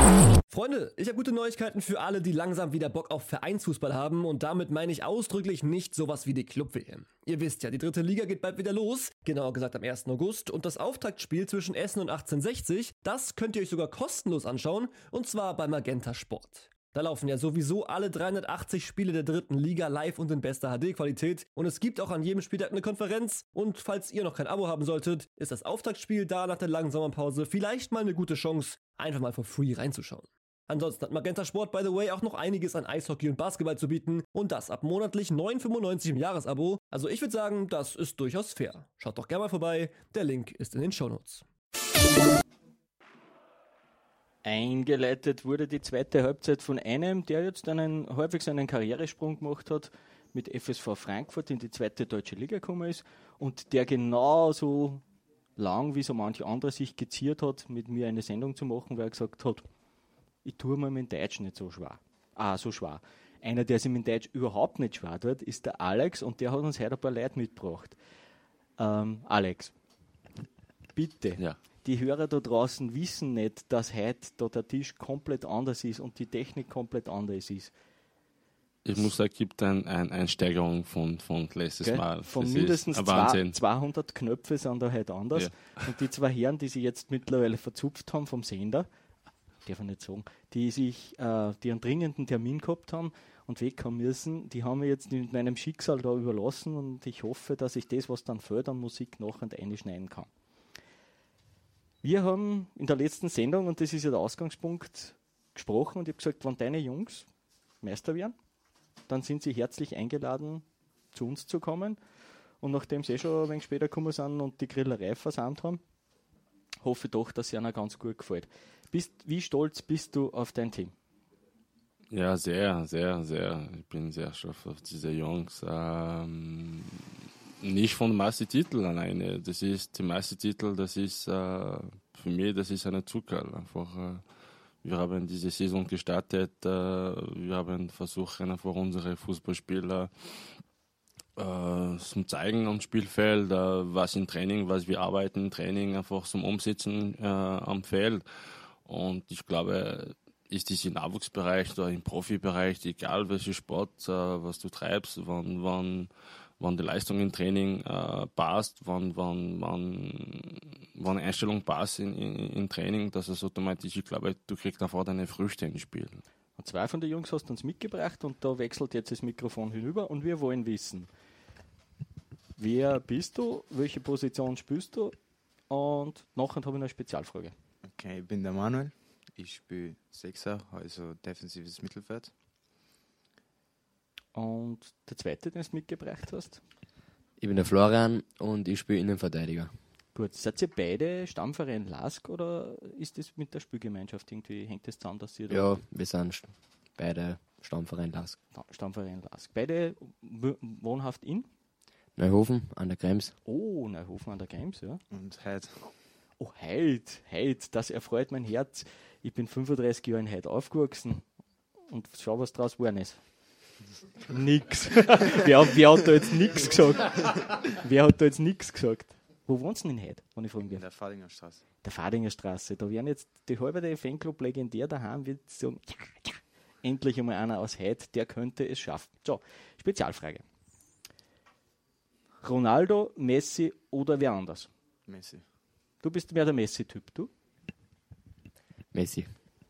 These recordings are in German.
Freunde, ich habe gute Neuigkeiten für alle, die langsam wieder Bock auf Vereinsfußball haben und damit meine ich ausdrücklich nicht sowas wie die Club-WM. Ihr wisst ja, die 3. Liga geht bald wieder los, genauer gesagt am 1. August und das Auftaktspiel zwischen Essen und 1860, das könnt ihr euch sogar kostenlos anschauen und zwar bei Magenta Sport. Da laufen ja sowieso alle 380 Spiele der 3. Liga live und in bester HD-Qualität und es gibt auch an jedem Spieltag eine Konferenz und falls ihr noch kein Abo haben solltet, ist das Auftaktspiel da nach der langen Sommerpause vielleicht mal eine gute Chance, einfach mal for free reinzuschauen. Ansonsten hat Magenta Sport, by the way, auch noch einiges an Eishockey und Basketball zu bieten und das ab monatlich 9,95 im Jahresabo. Also ich würde sagen, das ist durchaus fair. Schaut doch gerne mal vorbei, der Link ist in den Shownotes. Eingeleitet wurde die zweite Halbzeit von einem, der jetzt halbwegs einen Karrieresprung gemacht hat, mit FSV Frankfurt in die 2. deutsche Liga gekommen ist und der genauso lang, wie so manche andere sich geziert hat, mit mir eine Sendung zu machen, weil er gesagt hat, ich tue mir mit dem Deutsch nicht so schwer. So schwer. Einer, der sich mit dem Deutsch überhaupt nicht schwer tut, ist der Alex und der hat uns heute ein paar Leute mitgebracht. Alex, bitte, Ja. Die Hörer da draußen wissen nicht, dass heute da der Tisch komplett anders ist und die Technik komplett anders ist. Ich muss sagen, es gibt eine Steigerung von letztes Gell? Mal. Von Das mindestens ist ein Wahnsinn. 200 Knöpfe sind da heute anders. Ja. Und die zwei Herren, die sich jetzt mittlerweile verzupft haben vom Sender, darf ich nicht sagen, die einen dringenden Termin gehabt haben und weg haben müssen, die haben mir jetzt mit meinem Schicksal da überlassen und ich hoffe, dass ich das, was dann fehlt an Musik, nachher einschneiden kann. Wir haben in der letzten Sendung, und das ist ja der Ausgangspunkt, gesprochen und ich habe gesagt, wenn deine Jungs Meister werden, dann sind sie herzlich eingeladen, zu uns zu kommen. Und nachdem sie schon ein wenig später gekommen sind und die Grillerei versammelt haben, hoffe ich doch, dass es ihnen ganz gut gefällt. Wie stolz bist du auf dein Team? Ja, sehr, sehr, sehr. Ich bin sehr stolz auf diese Jungs. Nicht von Meistertitel alleine. Das ist die Meistertitel, das ist für mich, das ist eine Zuckerl. Einfach, wir haben diese Saison gestartet, wir haben versucht, einfach unsere Fußballspieler zum Zeigen am Spielfeld, was im Training, was wir arbeiten im Training, einfach zum Umsetzen am Feld. Und ich glaube, ist es im Nachwuchsbereich oder im Profibereich, egal welcher Sport, was du treibst, wann die Leistung im Training passt, wann Einstellung passt im Training, dass es automatisch, ich glaube, du kriegst einfach deine Früchte ins Spiel. Und zwei von den Jungs hast du uns mitgebracht und da wechselt jetzt das Mikrofon hinüber und wir wollen wissen, wer bist du, welche Position spielst du und nachher habe ich noch eine Spezialfrage. Okay, ich bin der Manuel, ich spiele Sechser, also defensives Mittelfeld. Und der zweite, den du mitgebracht hast? Ich bin der Florian und ich spiele Innenverteidiger. Gut, seid ihr beide Stammverein LASK oder ist das mit der Spielgemeinschaft irgendwie, hängt das zusammen, dass ihr da... Ja, wir sind beide Stammverein LASK. Stammverein LASK. Beide wohnhaft in? Neuhofen an der Krems. Oh, Neuhofen an der Krems, ja. Und heute. Oh, heute, das erfreut mein Herz. Ich bin 35 Jahre in Heid aufgewachsen und schau, was draus geworden ist. Nix. wer hat da jetzt nichts gesagt? Wo wohnst du denn in Heid, wenn ich fragen In darf? der Fadinger Straße. Der Fadinger Straße. Da werden jetzt die halbe Fanclub legendär daheim, wird sagen, ja, endlich einmal einer aus Heid, der könnte es schaffen. So, Spezialfrage. Ronaldo, Messi oder wer anders? Messi. Du bist mehr der Messi-Typ, du? Messi.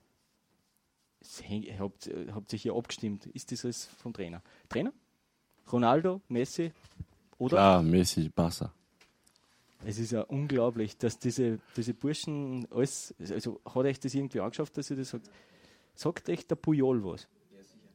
Habt sich hier abgestimmt. Ist das alles vom Trainer? Trainer? Ronaldo, Messi oder? Klar, Messi, Barca. Es ist ja unglaublich, dass diese Burschen alles, also hat euch das irgendwie angeschafft, dass ihr das sagt? Sagt euch der Puyol was? Ja, sicher.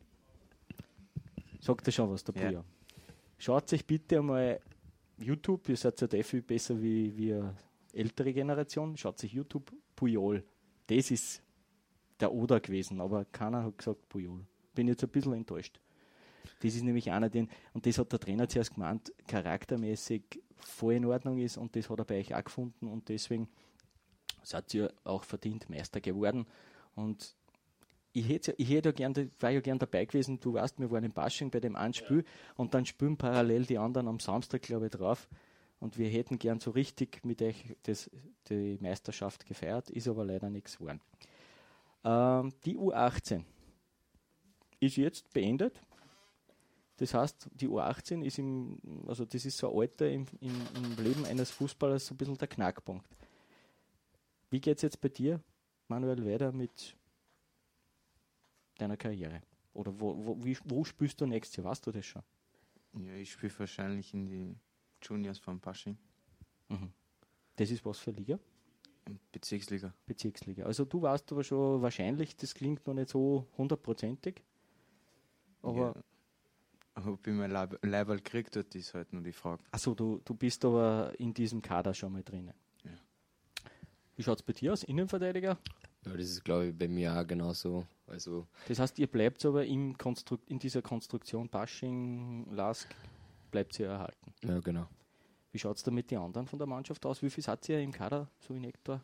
Sagt er schon was, der Puyol? Schaut euch bitte einmal YouTube, ihr seid ja viel besser wie eine ältere Generation, schaut sich YouTube Puyol. Das ist der Oder gewesen, aber keiner hat gesagt Puyol. Bin jetzt ein bisschen enttäuscht. Das ist nämlich einer, und das hat der Trainer zuerst gemeint, charaktermäßig voll in Ordnung ist und das hat er bei euch auch gefunden und deswegen seid ihr auch verdient Meister geworden. Und ich war ja gern dabei gewesen, du weißt, wir waren in Basching bei dem einen Spiel und dann spielen parallel die anderen am Samstag, glaube ich, drauf. Und wir hätten gern so richtig mit euch die Meisterschaft gefeiert, ist aber leider nichts geworden. Die U18 ist jetzt beendet. Das heißt, die U18 ist das ist so ein Alter im Leben eines Fußballers so ein bisschen der Knackpunkt. Wie geht es jetzt bei dir, Manuel, weiter mit deiner Karriere? Oder wo spielst du nächstes Jahr? Weißt du das schon? Ja, ich spiele wahrscheinlich in die Juniors von Pasching. Das ist was für Liga? Bezirksliga. Bezirksliga. Also du weißt aber schon wahrscheinlich, das klingt noch nicht so 100%ig. Aber ja, ob ich mein Leiberl gekriegt habe, ist halt nur die Frage. Achso, du bist aber in diesem Kader schon mal drinnen. Ja. Wie schaut es bei dir aus, Innenverteidiger? Ja, das ist, glaube ich, bei mir auch genauso. Also, Das heißt, ihr bleibt aber in dieser Konstruktion Pasching, Lask, bleibt ihr erhalten. ja, genau. Wie schaut es da mit den anderen von der Mannschaft aus? Wie viel seid ihr im Kader, so in etwa?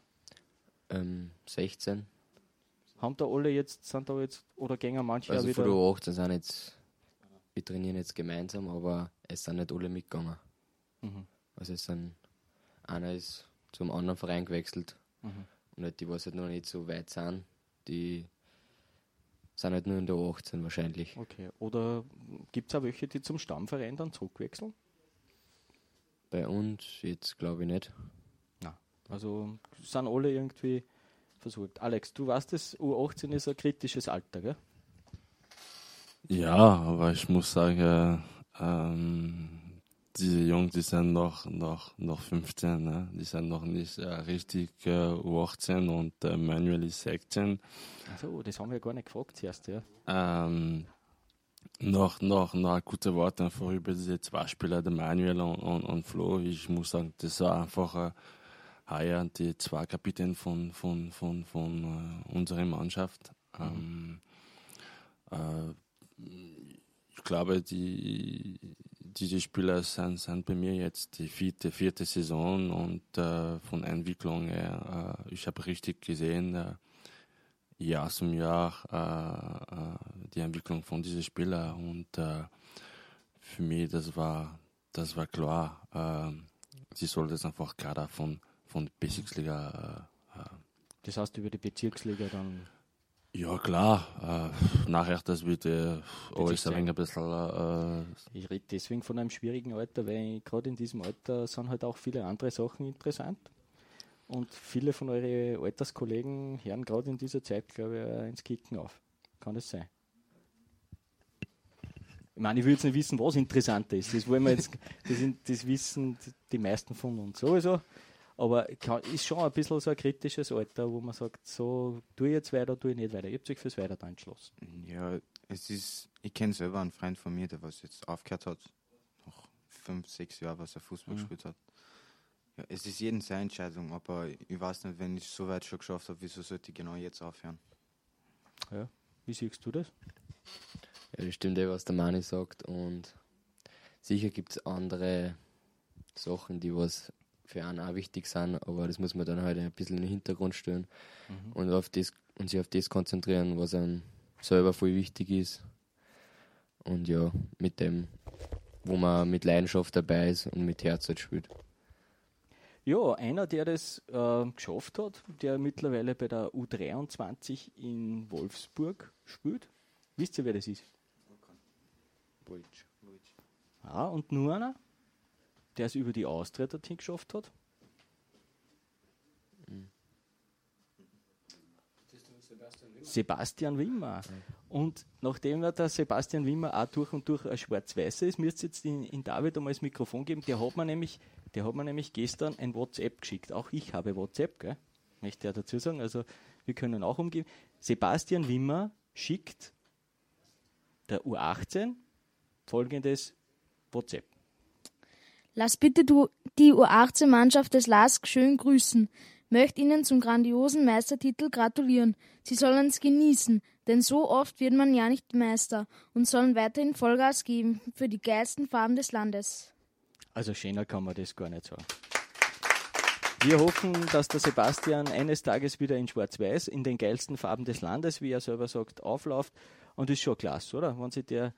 16. Sind da jetzt, oder gehen manche Also auch von wieder? der 18 sind jetzt, wir trainieren jetzt gemeinsam, aber es sind nicht alle mitgegangen. Mhm. Also einer ist zum anderen Verein gewechselt. Und halt die, was halt noch nicht so weit sind, die sind halt nur in der 18 wahrscheinlich. Okay, oder gibt es auch welche, die zum Stammverein dann zurückwechseln? Bei uns jetzt glaube ich nicht. Also sind alle irgendwie versucht. Alex, du weißt, das U18 ist ein kritisches Alter, gell? Ja, aber ich muss sagen, diese Jungs, die sind noch 15, ne? Die sind noch nicht richtig U18 und Manuel ist 16. Also, das haben wir gar nicht gefragt zuerst, ja. Noch ein gutes Wort einfach über diese zwei Spieler, der Manuel und Flo. Ich muss sagen, das war einfach heuer die zwei Kapitän von unserer Mannschaft. Ich glaube, diese Spieler sind bei mir jetzt die vierte Saison und von Entwicklung her, ich habe richtig gesehen, Jahr zum Jahr die Entwicklung von diesen Spielern und für mich das war klar, sie sollten das einfach Kader von der Bezirksliga. Das heißt, über die Bezirksliga dann. Ja klar, nachher das wird alles ein bisschen. Ich rede deswegen von einem schwierigen Alter, weil gerade in diesem Alter sind halt auch viele andere Sachen interessant. Und viele von euren Alterskollegen hören gerade in dieser Zeit, glaube ich, ins Kicken auf. Kann das sein? Ich meine, ich will jetzt nicht wissen, was interessanter ist. Das wollen wir jetzt, das wissen die meisten von uns sowieso. Aber ist schon ein bisschen so ein kritisches Alter, wo man sagt, so, tue ich jetzt weiter, tue ich nicht weiter. Ihr habt euch fürs Weiter entschlossen. Ja, ich kenne selber einen Freund von mir, der was jetzt aufgehört hat, nach 5, 6 Jahren, was er Fußball gespielt hat. Ja, es ist jedem seine Entscheidung, aber ich weiß nicht, wenn ich es so weit schon geschafft habe, wieso sollte ich genau jetzt aufhören? Ja. Wie siehst du das? Ja, das stimmt was der Mani sagt. Und sicher gibt es andere Sachen, die was für einen auch wichtig sind, aber das muss man dann halt ein bisschen in den Hintergrund stellen und sich auf das konzentrieren, was einem selber voll wichtig ist. Und ja, mit dem, wo man mit Leidenschaft dabei ist und mit Herz halt spielt. Ja, einer, der das geschafft hat, der mittlerweile bei der U23 in Wolfsburg spielt. Wisst ihr, wer das ist? Ja, und nur einer, der es über die Austria dorthin geschafft hat. Sebastian Wimmer. Und nachdem der Sebastian Wimmer auch durch und durch ein Schwarz-Weißer ist, müsst ihr jetzt in David einmal das Mikrofon geben. Der hat mir nämlich gestern ein WhatsApp geschickt. Auch ich habe WhatsApp, gell? Möchte ja dazu sagen. Also wir können auch umgehen. Sebastian Wimmer schickt der U18 folgendes WhatsApp. Lass bitte die U18-Mannschaft des LASK schön grüßen. Möchte Ihnen zum grandiosen Meistertitel gratulieren. Sie sollen es genießen, denn so oft wird man ja nicht Meister und sollen weiterhin Vollgas geben für die geilsten Farben des Landes. Also schöner kann man das gar nicht sagen. Wir hoffen, dass der Sebastian eines Tages wieder in Schwarz-Weiß, in den geilsten Farben des Landes, wie er selber sagt, aufläuft. Und das ist schon klasse, oder? Wenn der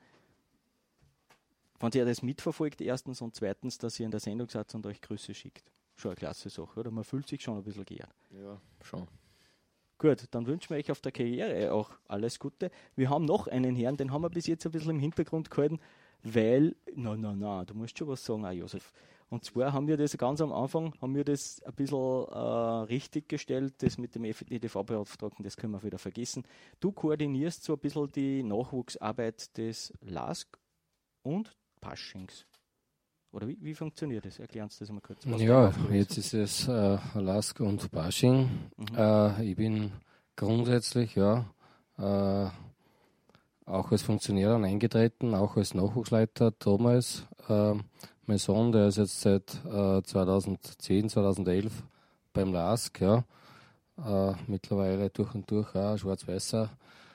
das mitverfolgt, erstens, und zweitens, dass ihr in der Sendung seid und euch Grüße schickt. Schon eine klasse Sache, oder? Man fühlt sich schon ein bisschen geehrt. Ja, schon. Gut, dann wünschen wir euch auf der Karriere auch alles Gute. Wir haben noch einen Herrn, den haben wir bis jetzt ein bisschen im Hintergrund gehalten, weil, du musst schon was sagen, auch Josef. Und zwar haben wir das ganz am Anfang, ein bisschen richtig gestellt, das mit dem EDV-Beauftragten, das können wir wieder vergessen. Du koordinierst so ein bisschen die Nachwuchsarbeit des LASK und Paschings. Oder wie funktioniert das? Erklären Sie das mal kurz. Ja, jetzt ist es LASK und Pasching. Ich bin grundsätzlich auch als Funktionär dann eingetreten, auch als Nachwuchsleiter damals. Mein Sohn, der ist jetzt seit 2010, 2011 beim LASK, mittlerweile durch und durch auch Schwarz-Weißer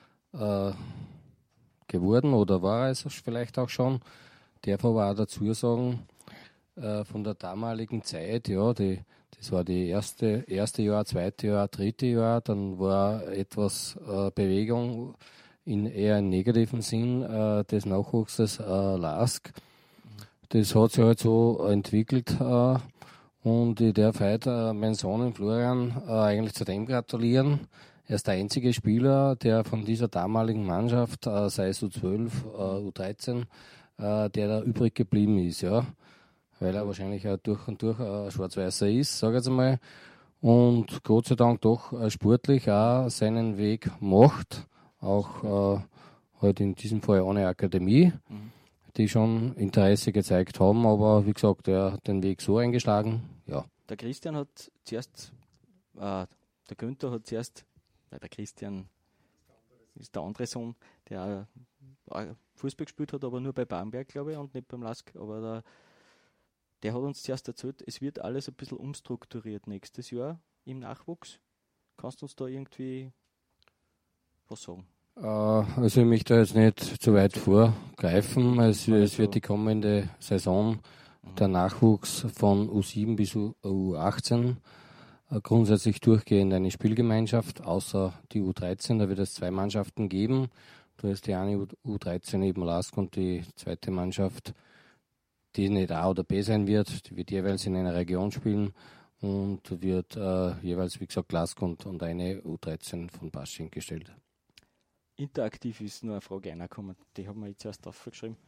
geworden oder war es vielleicht auch schon. Darf aber auch dazu sagen, von der damaligen Zeit, das war die erste Jahr, zweite Jahr, dritte Jahr, dann war etwas Bewegung in eher im negativen Sinn des Nachwuchses LASK. Das hat sich halt so entwickelt und ich darf heute meinen Sohn Florian eigentlich zu dem gratulieren. Er ist der einzige Spieler, der von dieser damaligen Mannschaft, sei es U12, U13, der da übrig geblieben ist, weil er wahrscheinlich auch durch und durch Schwarz-Weißer ist, sage ich jetzt einmal, und Gott sei Dank doch sportlich auch seinen Weg macht, auch halt in diesem Fall ohne Akademie, die schon Interesse gezeigt haben, aber wie gesagt, er hat den Weg so eingeschlagen, ja. Der Christian hat zuerst, der Günther hat zuerst, weil der Christian ist der andere Sohn, der auch Fußball gespielt hat, aber nur bei Bamberg, glaube ich, und nicht beim LASK. Aber der hat uns zuerst erzählt, es wird alles ein bisschen umstrukturiert nächstes Jahr im Nachwuchs. Kannst du uns da irgendwie was sagen? Also ich möchte jetzt nicht zu weit vorgreifen. Es wird die kommende Saison der Nachwuchs von U7 bis U18 grundsätzlich durchgehend eine Spielgemeinschaft, außer die U13, da wird es 2 Mannschaften geben. Da ist die eine U13 eben LASK und die zweite Mannschaft, die nicht A oder B sein wird, die wird jeweils in einer Region spielen und wird jeweils, wie gesagt, LASK und eine U13 von Pasching gestellt. Interaktiv ist nur eine Frage reingekommen, die haben wir jetzt erst aufgeschrieben.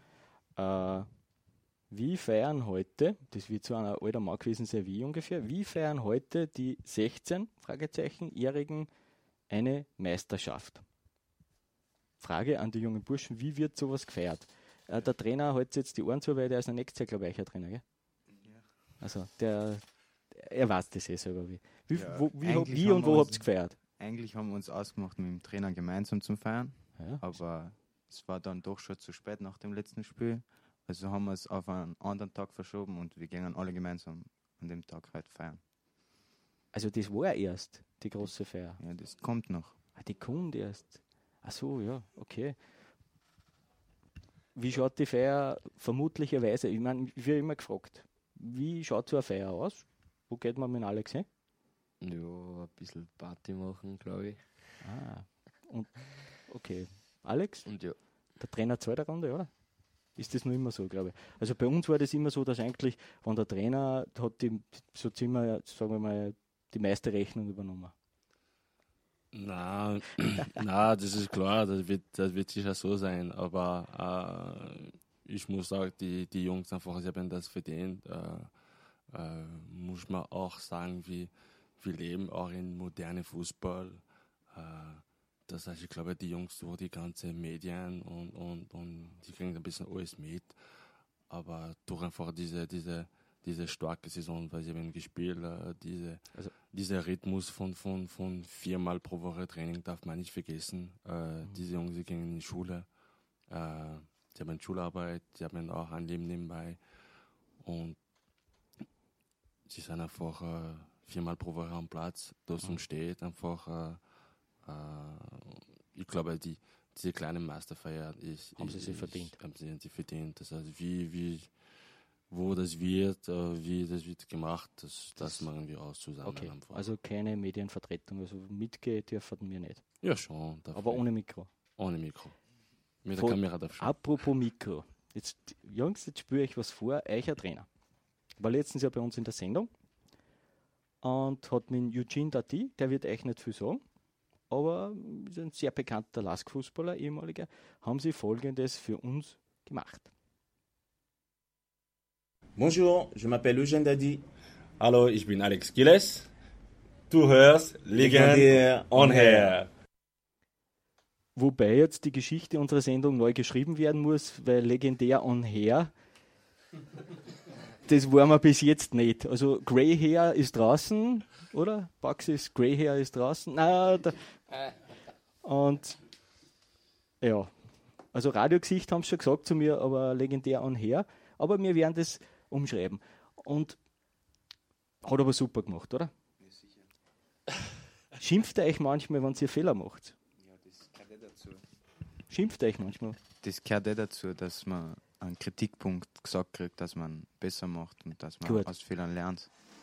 Wie feiern heute, das wird so ein alter Mann gewesen sein wie ungefähr, wie feiern heute die 16-Jährigen eine Meisterschaft? Frage an die jungen Burschen, wie wird sowas gefeiert? Der Trainer hält jetzt die Ohren zu, weil der ist nächstes Jahr, glaube ich, ein Trainer, gell? Ja. Also, er weiß das selber. Wie und wo habt ihr gefeiert? Eigentlich haben wir uns ausgemacht, mit dem Trainer gemeinsam zu feiern, aber es war dann doch schon zu spät nach dem letzten Spiel. Also haben wir es auf einen anderen Tag verschoben und wir gingen alle gemeinsam an dem Tag halt feiern. Also das war erst die große Feier? Ja, das kommt noch. Die kommt erst. Ach so, ja, okay. Wie schaut die Feier vermutlicherweise, ich meine, ich werde immer gefragt, wie schaut so eine Feier aus? Wo geht man mit Alex hin? Ja, ein bisschen Party machen, glaube ich. Und okay. Alex? Und ja. Der Trainer zweiter Runde, oder? Ist das noch immer so, glaube ich. Also bei uns war das immer so, dass eigentlich, wenn der Trainer hat so ziemlich, sagen wir mal, die meiste Rechnung übernommen. Na, das ist klar, das wird sicher so sein, aber ich muss sagen, die Jungs einfach, sie haben das verdient. Muss man auch sagen, wir leben auch in modernen Fußball. Das heißt, ich glaube, die Jungs, so die ganzen Medien und die kriegen ein bisschen alles mit. Aber durch einfach diese starke Saison, weil sie haben gespielt, dieser Rhythmus von 4-mal pro Woche Training darf man nicht vergessen. Diese Jungs, die gehen in die Schule, sie haben Schularbeit, sie haben auch ein Leben nebenbei und sie sind einfach 4-mal pro Woche am Platz, das und steht einfach. Ich glaube, diese kleine Meisterfeier haben sie verdient. Haben sie verdient. Das heißt, wo das wird, wie das wird gemacht, das machen wir aus zusammen. Okay, einfach. also keine Medienvertretung, also mitgehen dürfen wir nicht. Ja, schon. Aber ohne Mikro. Ohne Mikro. Mit der Kamera darf schon. Apropos Mikro. Jungs, jetzt spüre ich was vor, euch ein Trainer. War letztens ja bei uns in der Sendung und hat mit Eugene Dati, der wird euch nicht viel sagen, aber ist ein sehr bekannter LASK-Fußballer, ehemaliger, haben sie Folgendes für uns gemacht. Bonjour, je m'appelle Eugène Dadi. Hallo, ich bin Alex Gilles. Du hörst Legendär on Air. Wobei jetzt die Geschichte unserer Sendung neu geschrieben werden muss, weil Legendär on Air, das waren wir bis jetzt nicht. Also Grey Hair ist draußen, oder? Baxis Grey Hair ist draußen. Und ja, also Radiogesicht haben sie schon gesagt zu mir, aber Legendär on Air. Aber wir werden das umschreiben. Und hat aber super gemacht, oder? Ja, sicher. Schimpft ihr euch manchmal, wenn ihr Fehler macht? Ja, das gehört eh dazu. Schimpft ihr euch manchmal? Das gehört eh dazu, dass man einen Kritikpunkt gesagt kriegt, dass man besser macht und dass man aus Fehlern lernt.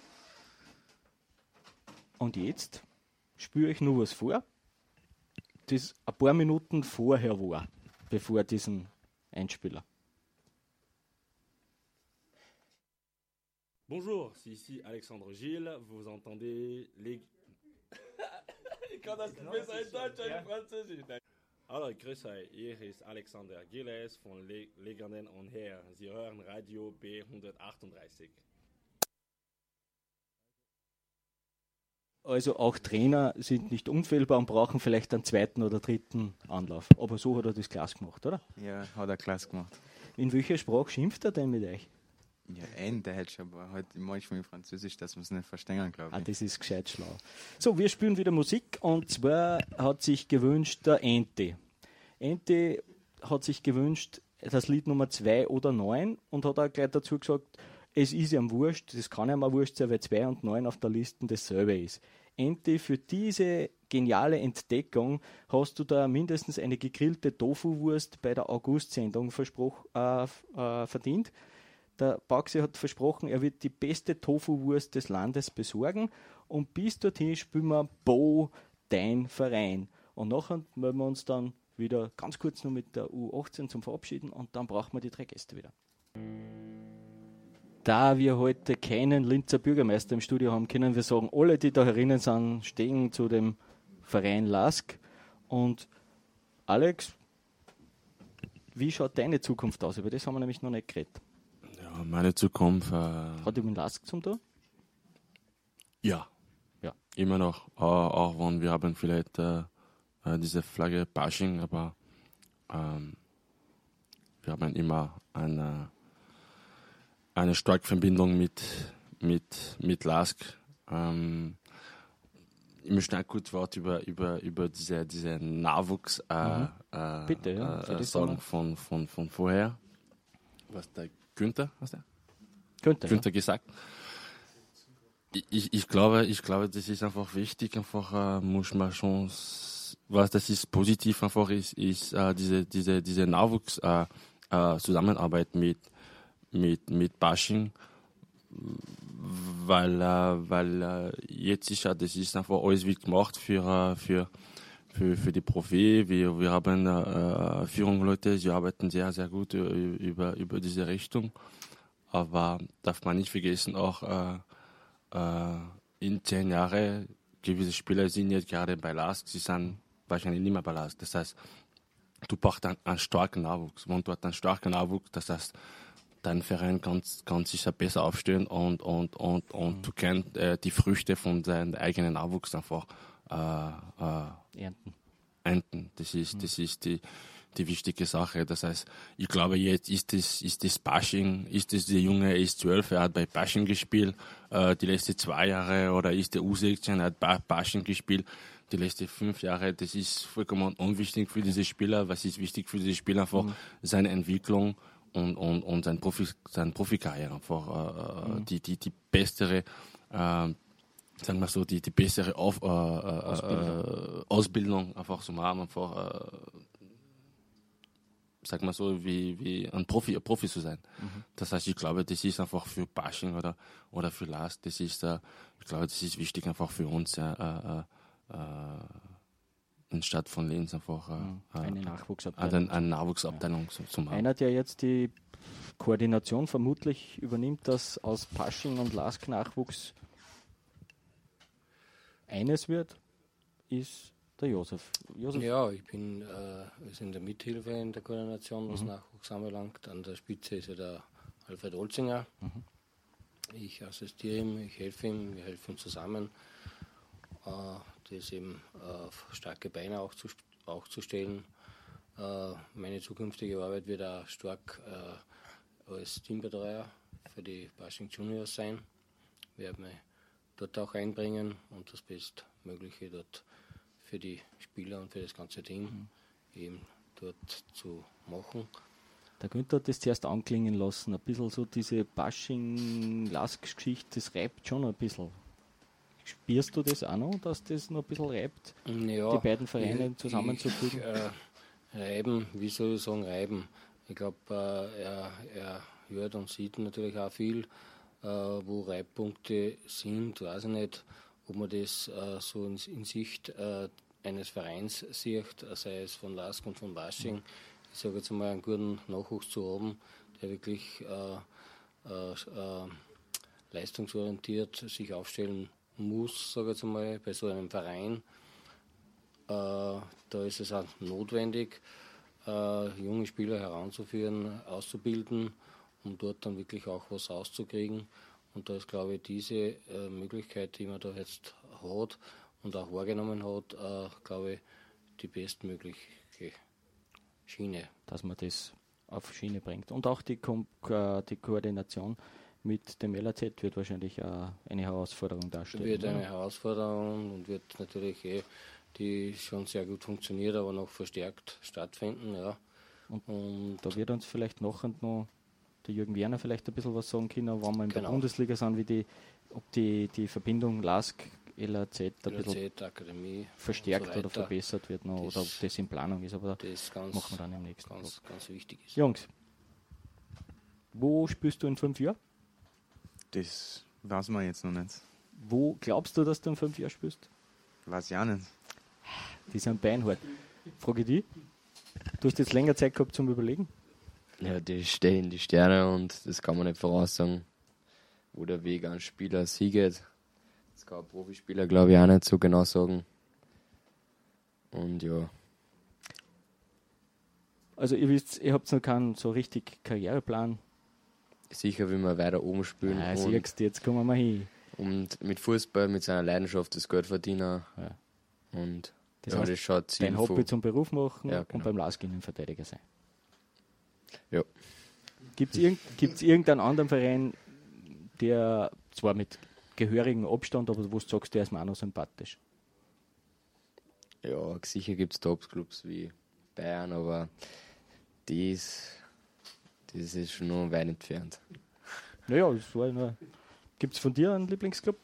Und jetzt spüre ich nur was vor, das ein paar Minuten vorher war, bevor diesen Einspieler. Bonjour, c'est ici Alexandre Gilles. Vous entendez les. Ich kann das nicht besser in Deutsch als in Französisch. Hallo, grüß euch. Hier ist Alexander Gilles von Legenden on Air. Sie hören Radio B138. Also auch Trainer sind nicht unfehlbar und brauchen vielleicht einen zweiten oder dritten Anlauf. Aber so hat er das klasse gemacht, oder? Ja, hat er klasse gemacht. In welcher Sprache schimpft er denn mit euch? Ja, in Deutsch, aber halt manchmal in Französisch, dass wir es nicht verstehen, glaube ich. Das ist gescheit schlau. So, wir spielen wieder Musik und zwar hat sich gewünscht der Ente. Ente hat sich gewünscht das Lied Nummer 2 oder 9 und hat auch gleich dazu gesagt, es ist ihm wurscht, das kann ihm auch wurscht sein, weil 2 und 9 auf der Liste dasselbe ist. Ente, für diese geniale Entdeckung hast du da mindestens eine gegrillte Tofu-Wurst bei der August-Sendung verdient. Der Baxi hat versprochen, er wird die beste Tofu-Wurst des Landes besorgen und bis dorthin spielen wir Bo, dein Verein. Und nachher wollen wir uns dann wieder ganz kurz noch mit der U18 zum Verabschieden und dann brauchen wir die 3 Gäste wieder. Da wir heute keinen Linzer Bürgermeister im Studio haben, können wir sagen, alle, die da herinnen sind, stehen zu dem Verein LASK. Und Alex, wie schaut deine Zukunft aus? Über das haben wir nämlich noch nicht geredet. Ja, meine Zukunft. Hat mit LASK zum Tun? Ja. Immer noch. Auch wenn wir haben vielleicht diese Flagge Bashing, aber wir haben immer eine starke Verbindung mit LASK. Ich möchte ein kurzes Wort über diese Nachwuchs Bitte, ja. sagen von vorher. Was der Günther, Günther gesagt. Ich glaube, das ist einfach wichtig, einfach muss man schon, was das ist positiv einfach ist diese Nachwuchs Zusammenarbeit mit Bashing, weil jetzt ist ja, das ist einfach alles wird gemacht für die Profi. Wir haben Führungsleute, sie arbeiten sehr, sehr gut über diese Richtung. Aber darf man nicht vergessen, auch in 10 Jahren, gewisse Spieler sind jetzt gerade bei LASK, sie sind wahrscheinlich nicht mehr bei LASK. Das heißt, du brauchst einen starken Nachwuchs. Wenn du einen starken Nachwuchs, das heißt, dein Verein kann sich besser aufstellen und du kannst die Früchte von deinem eigenen Nachwuchs einfach ernten. Das ist die wichtige Sache. Das heißt, ich glaube, jetzt ist das Bashing, der Junge, er ist 12, er hat bei Bashing gespielt, die letzten 2 Jahre, oder ist der U16, er hat Bashing gespielt, die letzten 5 Jahre, das ist vollkommen unwichtig für diese Spieler. Was ist wichtig für diese Spieler? Einfach seine Entwicklung und seine Profikarriere, einfach die bessere, sagen wir so, die bessere Ausbildung einfach zu haben, einfach sag mal so, wie ein Profi zu sein. Das heißt, ich glaube, das ist einfach für Bashing oder für LASK, das ist, ich glaube, das ist wichtig einfach für uns, in Stadt von Linz einfach eine Nachwuchsabteilung zu machen. Einer, der jetzt die Koordination vermutlich übernimmt, dass aus Bashing und LASK Nachwuchs eines wird, ist Der Josef. Ja, ich bin wir sind in der Mithilfe in der Koordination, was Nachwuchs anbelangt. An der Spitze ist ja der Alfred Olzinger. Ich assistiere ihm, ich helfe ihm, wir helfen ihm zusammen. Das eben auf starke Beine auch zu stellen. Meine zukünftige Arbeit wird auch stark als Teambetreuer für die Basching Juniors sein. Ich werde mich dort auch einbringen und das Bestmögliche dort für die Spieler und für das ganze Team eben dort zu machen. Der Günther hat das zuerst anklingen lassen, ein bisschen so diese Basching-Lask-Geschichte, das reibt schon ein bisschen. Spürst du das auch noch, dass das noch ein bisschen reibt, Ja, die beiden Vereine zusammenzufügen? Reiben, wie soll ich sagen, reiben. Ich glaube, er hört und sieht natürlich auch viel, wo Reibpunkte sind, weiß ich nicht, ob man das so in Sicht eines Vereins sieht, sei es von Lask und von Basching. Ich sage jetzt mal, einen guten Nachwuchs zu haben, der wirklich leistungsorientiert sich aufstellen muss, sage ich jetzt mal, bei so einem Verein. Da ist es auch notwendig, junge Spieler heranzuführen, auszubilden, um dort dann wirklich auch was rauszukriegen. Und da ist, glaube ich, diese Möglichkeit, die man da jetzt hat und auch wahrgenommen hat, glaube ich, die bestmögliche Schiene. Dass man das auf Schiene bringt. Und auch die Koordination mit dem LAZ wird wahrscheinlich eine Herausforderung darstellen. Wird eine Herausforderung und wird natürlich die schon sehr gut funktioniert, aber noch verstärkt stattfinden. Ja. Und da wird uns vielleicht noch der Jürgen Werner vielleicht ein bisschen was sagen können, wenn wir in der Bundesliga sind, ob die Verbindung LASK, LAZ ein bisschen Akademie verstärkt so oder verbessert wird noch, oder ob das in Planung ist, aber das machen wir dann im nächsten ganz wichtig ist. Jungs, wo spielst du in 5 Jahren? Das weiß man jetzt noch nicht. Wo glaubst du, dass du in 5 Jahren spielst? Weiß ich auch nicht. Die sind beinhart. Frage dich, du hast jetzt länger Zeit gehabt zum Überlegen? Ja, die stehen in die Sterne und das kann man nicht voraussagen, wo der Weg an Spieler sieht. Das kann ein Profispieler, glaube ich, auch nicht so genau sagen. Und ja. Also ihr wisst, ihr habt noch keinen so richtig Karriereplan. Sicher will man weiter oben spielen. Ja, siehst du, jetzt kommen wir mal hin. Und mit Fußball, mit seiner Leidenschaft das Geld verdienen. Ja. Und das heißt, das schaut Ziel dein Hobby zum Beruf machen, ja, genau. Und beim LASK Innenverteidiger sein. Ja. Gibt es irgendeinen anderen Verein, der zwar mit gehörigem Abstand, aber wo du sagst, der ist mir auch noch sympathisch? Ja, sicher gibt es Top-Clubs wie Bayern, aber das ist schon noch weit entfernt. Naja, das war nur. Gibt es von dir einen Lieblingsclub?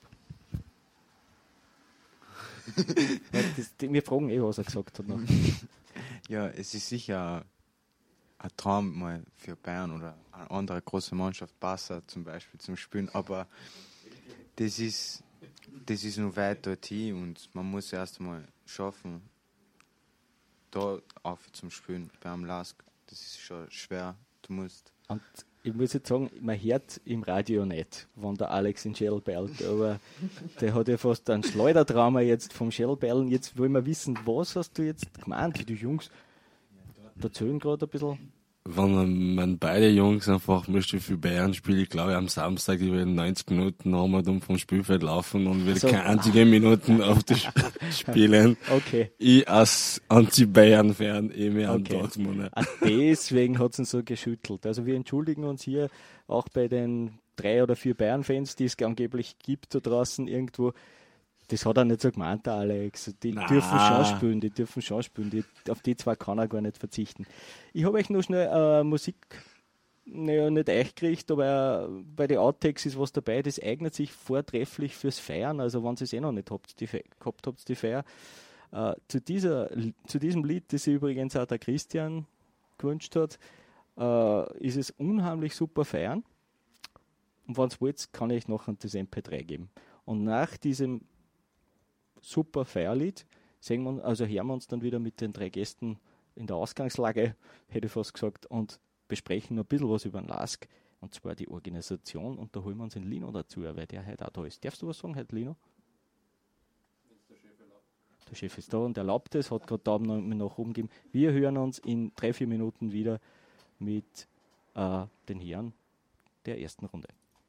Wir fragen was er gesagt hat noch. Ja, es ist sicher ein Traum mal für Bayern oder eine andere große Mannschaft, Barca zum Beispiel, zum Spielen, aber das ist noch weit dorthin und man muss erst einmal schaffen, da auf zum Spielen beim LASK. Das ist schon schwer, du musst. Und ich muss jetzt sagen, man hört im Radio nicht, wenn der Alex in Shell bellt, aber der hat ja fast ein Schleudertrauma jetzt vom Shell-Bellen. Jetzt wollen wir wissen, was hast du jetzt gemeint? Die Jungs erzählen gerade ein bisschen. Wenn man beide Jungs einfach möchte für Bayern spielen, ich glaube am Samstag über 90 Minuten haben wir dann vom Spielfeld laufen und wir keine einzige Minuten auf das spielen. Okay. Ich als Anti-Bayern-Fan mehr an Dortmund. Deswegen hat es ihn so geschüttelt. Also wir entschuldigen uns hier auch bei den 3 oder 4 Bayern-Fans, die es angeblich gibt da draußen irgendwo. Das hat er nicht so gemeint, der Alex. Die dürfen schon spielen. Auf die 2 kann er gar nicht verzichten. Ich habe euch noch schnell Musik, nicht euch gekriegt, aber bei den Outtakes ist was dabei, das eignet sich vortrefflich fürs Feiern. Also wenn ihr es noch nicht gehabt habt, die Feier. Zu diesem Lied, das sich übrigens auch der Christian gewünscht hat, ist es unheimlich super feiern. Und wenn ihr wollt, kann ich noch das MP3 geben. Und nach diesem super Feierlied hören wir uns dann wieder mit den 3 Gästen in der Ausgangslage, hätte ich fast gesagt, und besprechen noch ein bisschen was über den LASK, und zwar die Organisation, und da holen wir uns den Lino dazu, weil der heute auch da ist. Darfst du was sagen heute, Lino? Der Der Chef ist da und erlaubt es, hat gerade Daumen nach oben gegeben. Wir hören uns in 3-4 Minuten wieder mit den Herren der ersten Runde.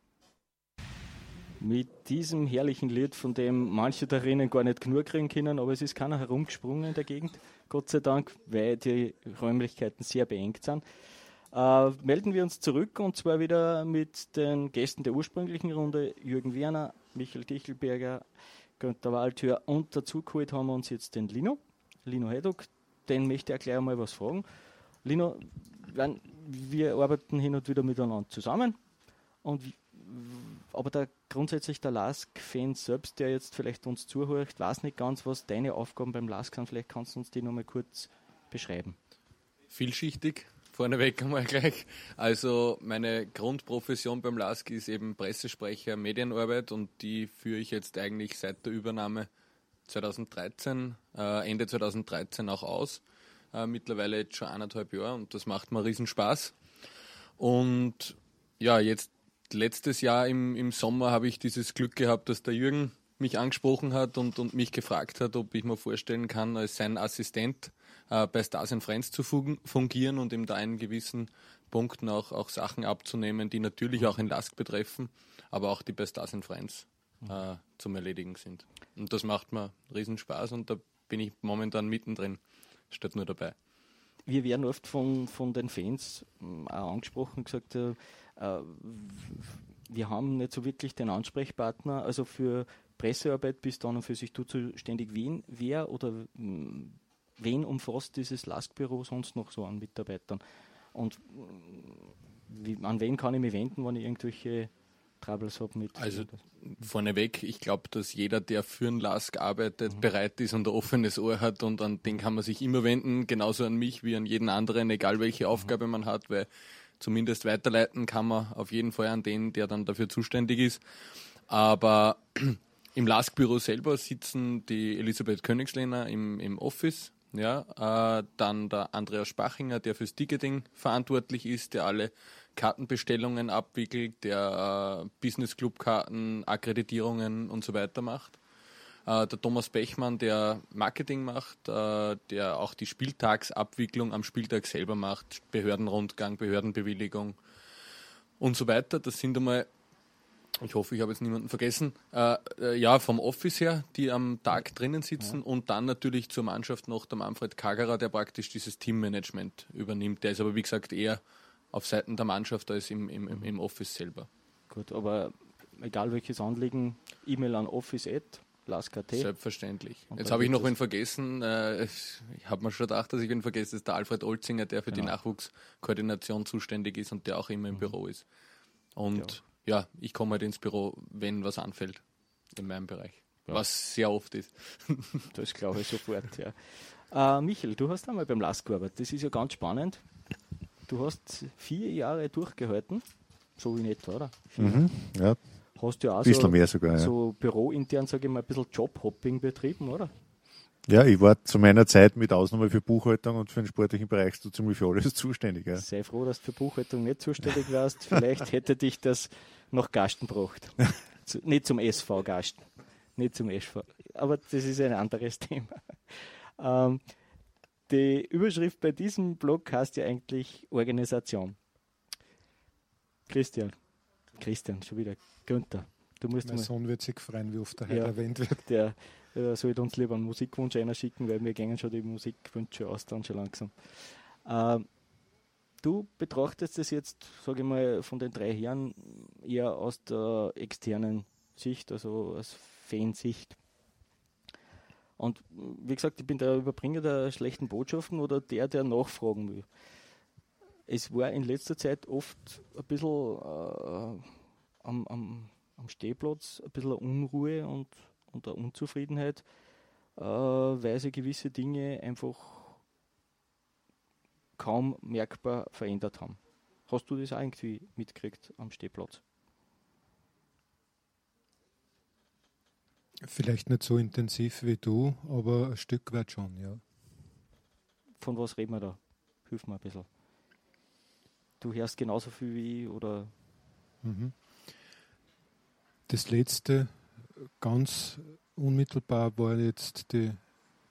Mit diesem herrlichen Lied, von dem manche darinnen gar nicht genug kriegen können, aber es ist keiner herumgesprungen in der Gegend, Gott sei Dank, weil die Räumlichkeiten sehr beengt sind. Melden wir uns zurück und zwar wieder mit den Gästen der ursprünglichen Runde, Jürgen Werner, Michael Tichelberger, Günther Waldhör und dazu geholt haben wir uns jetzt den Lino Heiduk, den möchte ich gleich einmal was fragen. Lino, wir arbeiten hin und wieder miteinander zusammen, aber grundsätzlich der LASK-Fan selbst, der jetzt vielleicht uns zuhört, weiß nicht ganz, was deine Aufgaben beim LASK sind. Vielleicht kannst du uns die nochmal kurz beschreiben. Vielschichtig, vorneweg einmal gleich. Also meine Grundprofession beim LASK ist eben Pressesprecher, Medienarbeit und die führe ich jetzt eigentlich seit der Übernahme 2013, Ende 2013 auch aus. Mittlerweile jetzt schon 1,5 Jahre und das macht mir riesen Spaß. Und ja, jetzt letztes Jahr im Sommer habe ich dieses Glück gehabt, dass der Jürgen mich angesprochen hat und mich gefragt hat, ob ich mir vorstellen kann, als sein Assistent bei Stars & Friends zu fungieren und ihm da einen gewissen Punkten auch Sachen abzunehmen, die natürlich auch in LASK betreffen, aber auch die bei Stars & Friends zum Erledigen sind. Und das macht mir riesen Spaß und da bin ich momentan mittendrin, statt nur dabei. Wir werden oft von den Fans auch angesprochen, gesagt, wir haben nicht so wirklich den Ansprechpartner, also für Pressearbeit bist du an und für sich du zuständig. Wer oder wen umfasst dieses LASK-Büro sonst noch so an Mitarbeitern? Und an wen kann ich mich wenden, wenn ich irgendwelche Troubles habe mit? Also vorneweg, ich glaube, dass jeder, der für einen LASK arbeitet, bereit ist und ein offenes Ohr hat und an den kann man sich immer wenden, genauso an mich wie an jeden anderen, egal welche Aufgabe man hat, weil zumindest weiterleiten kann man auf jeden Fall an den, der dann dafür zuständig ist. Aber im LASK-Büro selber sitzen die Elisabeth Königslehner im Office, ja, dann der Andreas Spachinger, der fürs Ticketing verantwortlich ist, der alle Kartenbestellungen abwickelt, der Business-Club-Karten, Akkreditierungen und so weiter macht. Der Thomas Bechmann, der Marketing macht, der auch die Spieltagsabwicklung am Spieltag selber macht, Behördenrundgang, Behördenbewilligung und so weiter. Das sind einmal, ich hoffe, ich habe jetzt niemanden vergessen, vom Office her, die am Tag drinnen sitzen und dann natürlich zur Mannschaft noch der Manfred Kagerer, der praktisch dieses Teammanagement übernimmt. Der ist aber, wie gesagt, eher auf Seiten der Mannschaft als im Office selber. Gut, aber egal welches Anliegen, E-Mail an office@lask.at. Selbstverständlich. Jetzt habe ich noch wen vergessen. Ich habe mir schon gedacht, dass ich wen vergesse. Das ist der Alfred Olzinger, der für die Nachwuchskoordination zuständig ist und der auch immer im Büro ist. Und ja, ich komme halt ins Büro, wenn was anfällt in meinem Bereich. Ja. Was sehr oft ist. Das glaube ich sofort, ja. Michael, du hast einmal beim LASK gearbeitet. Das ist ja ganz spannend. Du hast 4 Jahre durchgehalten, so wie in etwa, oder? Ja. Hast du ja auch bisschen mehr sogar, so bürointern, sage ich mal, ein bisschen Jobhopping betrieben, oder? Ja, ich war zu meiner Zeit mit Ausnahme für Buchhaltung und für den sportlichen Bereich so ziemlich für alles zuständig. Ja. Sei froh, dass du für Buchhaltung nicht zuständig warst. Vielleicht hätte dich das nach Gasten gebracht. Nicht zum SV Gasten. Nicht zum SV. Aber das ist ein anderes Thema. Die Überschrift bei diesem Blog heißt ja eigentlich Organisation. Christian, schon wieder. Günther, du musst mein Sohn wird sich freuen, wie oft der heute erwähnt wird. Der sollte uns lieber einen Musikwunsch einschicken, weil wir gehen schon die Musikwünsche aus, dann schon langsam. Du betrachtest das jetzt, sage ich mal, von den 3 Herren eher aus der externen Sicht, also aus Fansicht. Und wie gesagt, ich bin der Überbringer der schlechten Botschaften oder der nachfragen will. Es war in letzter Zeit oft ein bisschen am Stehplatz ein bisschen Unruhe und eine Unzufriedenheit, weil sich gewisse Dinge einfach kaum merkbar verändert haben. Hast du das auch irgendwie mitgekriegt am Stehplatz? Vielleicht nicht so intensiv wie du, aber ein Stück weit schon, ja. Von was reden wir da? Hilf mir ein bisschen. Du hörst genauso viel wie ich, oder? Das letzte, ganz unmittelbar, war jetzt die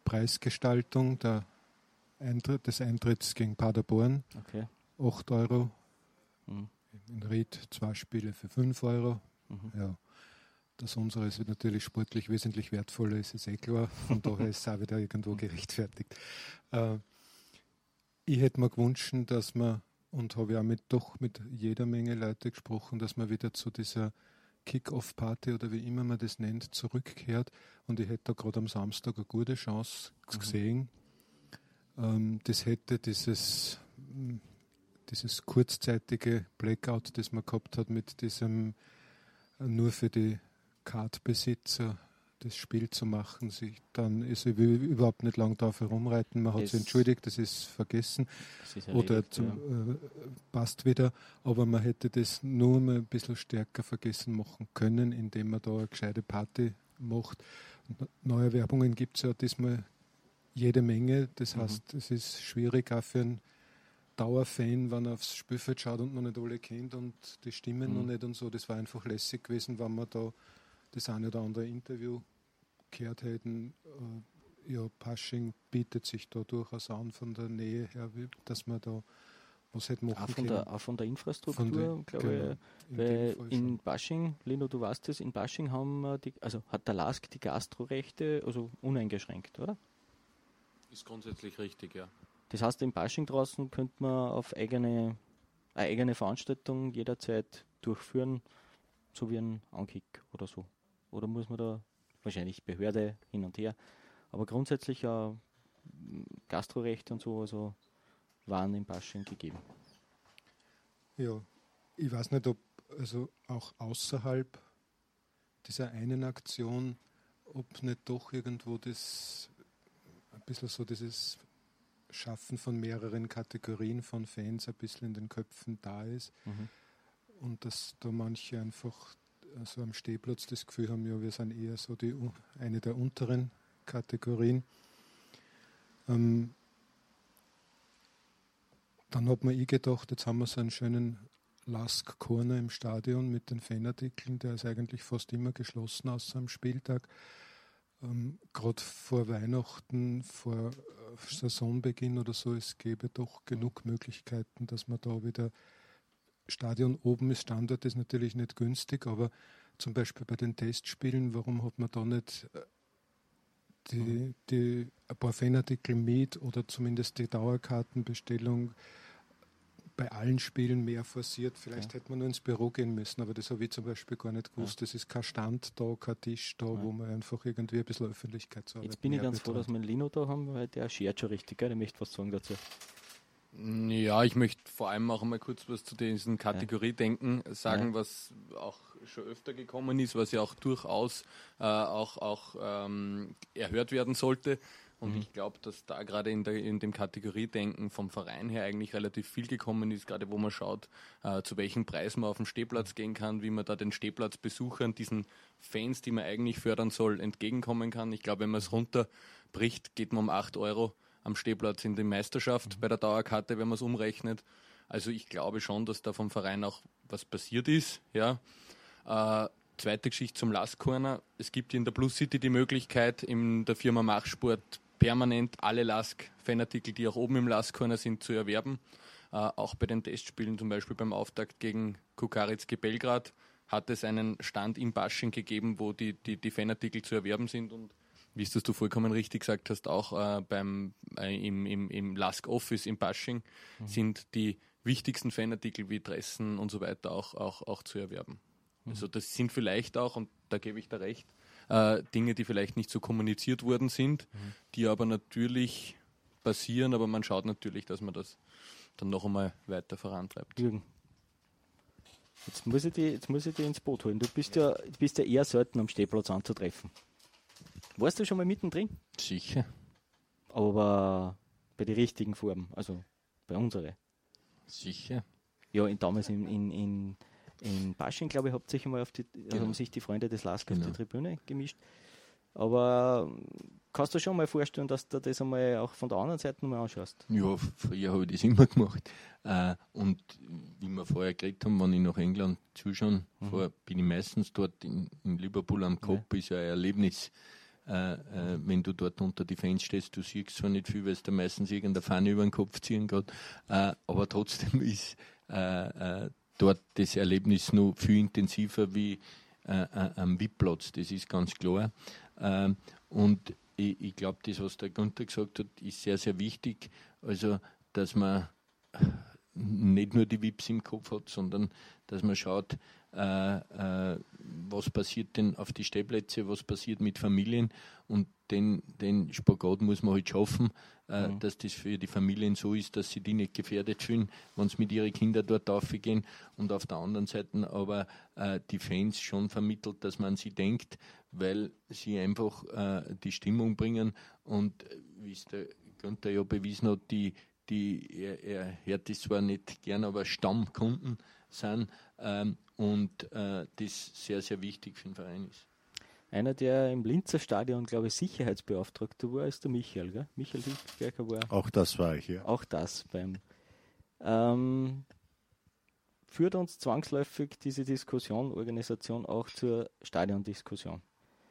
Preisgestaltung des Eintritts gegen Paderborn. Okay. 8 Euro. Mhm. In Ried 2 Spiele für 5 Euro. Mhm. Ja. Das unsere ist natürlich sportlich wesentlich wertvoller, ist es klar. Von daher ist es auch wieder irgendwo gerechtfertigt. Ich hätte mir gewünscht, dass man, und habe ja auch mit jeder Menge Leute gesprochen, dass man wieder zu dieser Kick-Off-Party oder wie immer man das nennt, zurückkehrt. Und ich hätte da gerade am Samstag eine gute Chance gesehen. Das hätte dieses kurzzeitige Blackout, das man gehabt hat mit diesem nur für die Kartbesitzer das Spiel zu machen. Ich will überhaupt nicht lang darauf herumreiten. Man hat sich entschuldigt, das ist vergessen. Das ist erledigt, Passt wieder. Aber man hätte das nur mal ein bisschen stärker vergessen machen können, indem man da eine gescheite Party macht. Und neue Werbungen gibt es ja diesmal jede Menge. Das heißt, es ist schwierig auch für einen Dauerfan, wenn er aufs Spielfeld schaut und noch nicht alle kennt und die Stimmen noch nicht und so. Das war einfach lässig gewesen, wenn wir da das eine oder andere Interview gehört hätten. Pasching bietet sich da durchaus an von der Nähe her, dass man da was hätte machen können. Auch von der Infrastruktur, glaube ich. Weil in Pasching, Lino, du weißt es, in Pasching hat der LASK die Gastrorechte also uneingeschränkt, oder? Ist grundsätzlich richtig, ja. Das heißt, in Pasching draußen könnte man auf eine eigene Veranstaltung jederzeit durchführen, so wie ein Ankick oder so. Oder muss man da wahrscheinlich Behörde hin und her, aber grundsätzlich ja Gastrorechte und so, also waren in Pasching gegeben. Ja, ich weiß nicht, ob also auch außerhalb dieser einen Aktion, ob nicht doch irgendwo das ein bisschen so dieses Schaffen von mehreren Kategorien von Fans ein bisschen in den Köpfen da ist. Und dass da manche einfach so am Stehplatz das Gefühl haben, ja, wir sind eher so eine der unteren Kategorien. Dann hat man gedacht, jetzt haben wir so einen schönen Lask Corner im Stadion mit den Fanartikeln, der ist eigentlich fast immer geschlossen, außer am Spieltag. Gerade vor Weihnachten, vor Saisonbeginn oder so, es gäbe doch genug Möglichkeiten, dass man da wieder Stadion oben ist. Standort ist natürlich nicht günstig, aber zum Beispiel bei den Testspielen, warum hat man da nicht ein paar Fanartikel mit oder zumindest die Dauerkartenbestellung bei allen Spielen mehr forciert? Vielleicht hätte man nur ins Büro gehen müssen, aber das habe ich zum Beispiel gar nicht gewusst. Es ist kein Stand da, kein Tisch da, wo man einfach irgendwie ein bisschen Öffentlichkeitsarbeit Jetzt bin ich ganz froh, dass wir einen Lino da haben, weil der schert schon richtig, gell? Der möchte was sagen dazu. Ja, ich möchte vor allem auch einmal kurz was zu diesen Kategoriedenken sagen, was auch schon öfter gekommen ist, was ja auch durchaus erhört werden sollte. Und ich glaube, dass da gerade in dem Kategoriedenken vom Verein her eigentlich relativ viel gekommen ist, gerade wo man schaut, zu welchem Preis man auf den Stehplatz gehen kann, wie man da den Stehplatzbesuchern, diesen Fans, die man eigentlich fördern soll, entgegenkommen kann. Ich glaube, wenn man es runterbricht, geht man um 8 Euro am Stehplatz in die Meisterschaft bei der Dauerkarte, wenn man es umrechnet. Also ich glaube schon, dass da vom Verein auch was passiert ist. Ja. Zweite Geschichte zum Lask Corner. Es gibt in der Plus City die Möglichkeit, in der Firma Machsport permanent alle Lask-Fanartikel, die auch oben im Lask Corner sind, zu erwerben. Auch bei den Testspielen, zum Beispiel beim Auftakt gegen Kukaritzki Belgrad, hat es einen Stand im Pasching gegeben, wo die Fanartikel zu erwerben sind. Und wie es das du vollkommen richtig gesagt hast, auch im Lask Office im Pasching sind die wichtigsten Fanartikel wie Dressen und so weiter auch zu erwerben. Also das sind vielleicht auch, und da gebe ich da recht, Dinge, die vielleicht nicht so kommuniziert worden sind, die aber natürlich passieren, aber man schaut natürlich, dass man das dann noch einmal weiter vorantreibt. Jürgen, jetzt muss ich dich ins Boot holen. Du bist ja eher selten am Stehplatz anzutreffen. Warst du schon mal mittendrin? Sicher. Aber bei den richtigen Formen, also bei unsere. Sicher. Ja, damals in Pasching, glaube ich, haben sich die Freunde des Lask auf die Tribüne gemischt. Aber kannst du schon mal vorstellen, dass du das einmal auch von der anderen Seite nochmal anschaust? Ja, früher habe ich das immer gemacht. Und wie wir vorher geredet haben, wenn ich nach England zuschaue, bin ich meistens dort in Liverpool am Cup, ist ja ein Erlebnis wenn du dort unter die Fans stehst, du siehst zwar nicht viel, weil es da meistens irgendeine Fahne über den Kopf ziehen geht, aber trotzdem ist dort das Erlebnis noch viel intensiver wie am VIP-Platz, das ist ganz klar. Und ich glaube, das, was der Günther gesagt hat, ist sehr, sehr wichtig. Also, dass man nicht nur die VIPs im Kopf hat, sondern dass man schaut, was passiert denn auf die Stellplätze, was passiert mit Familien, und den Spagat muss man halt schaffen, dass das für die Familien so ist, dass sie die nicht gefährdet fühlen, wenn sie mit ihren Kindern dort aufgehen, und auf der anderen Seite aber die Fans schon vermittelt, dass man sie denkt, weil sie einfach die Stimmung bringen, und wie es der Günther ja bewiesen hat, er hört das zwar nicht gern, aber Stammkunden sind, und das sehr, sehr wichtig für den Verein ist. Einer, der im Linzer Stadion, glaube ich, Sicherheitsbeauftragter war, ist der Michael, gell? Michael Hilfsberger war. Auch das war ich, ja. Auch das führt uns zwangsläufig diese Diskussion, Organisation auch zur Stadiondiskussion.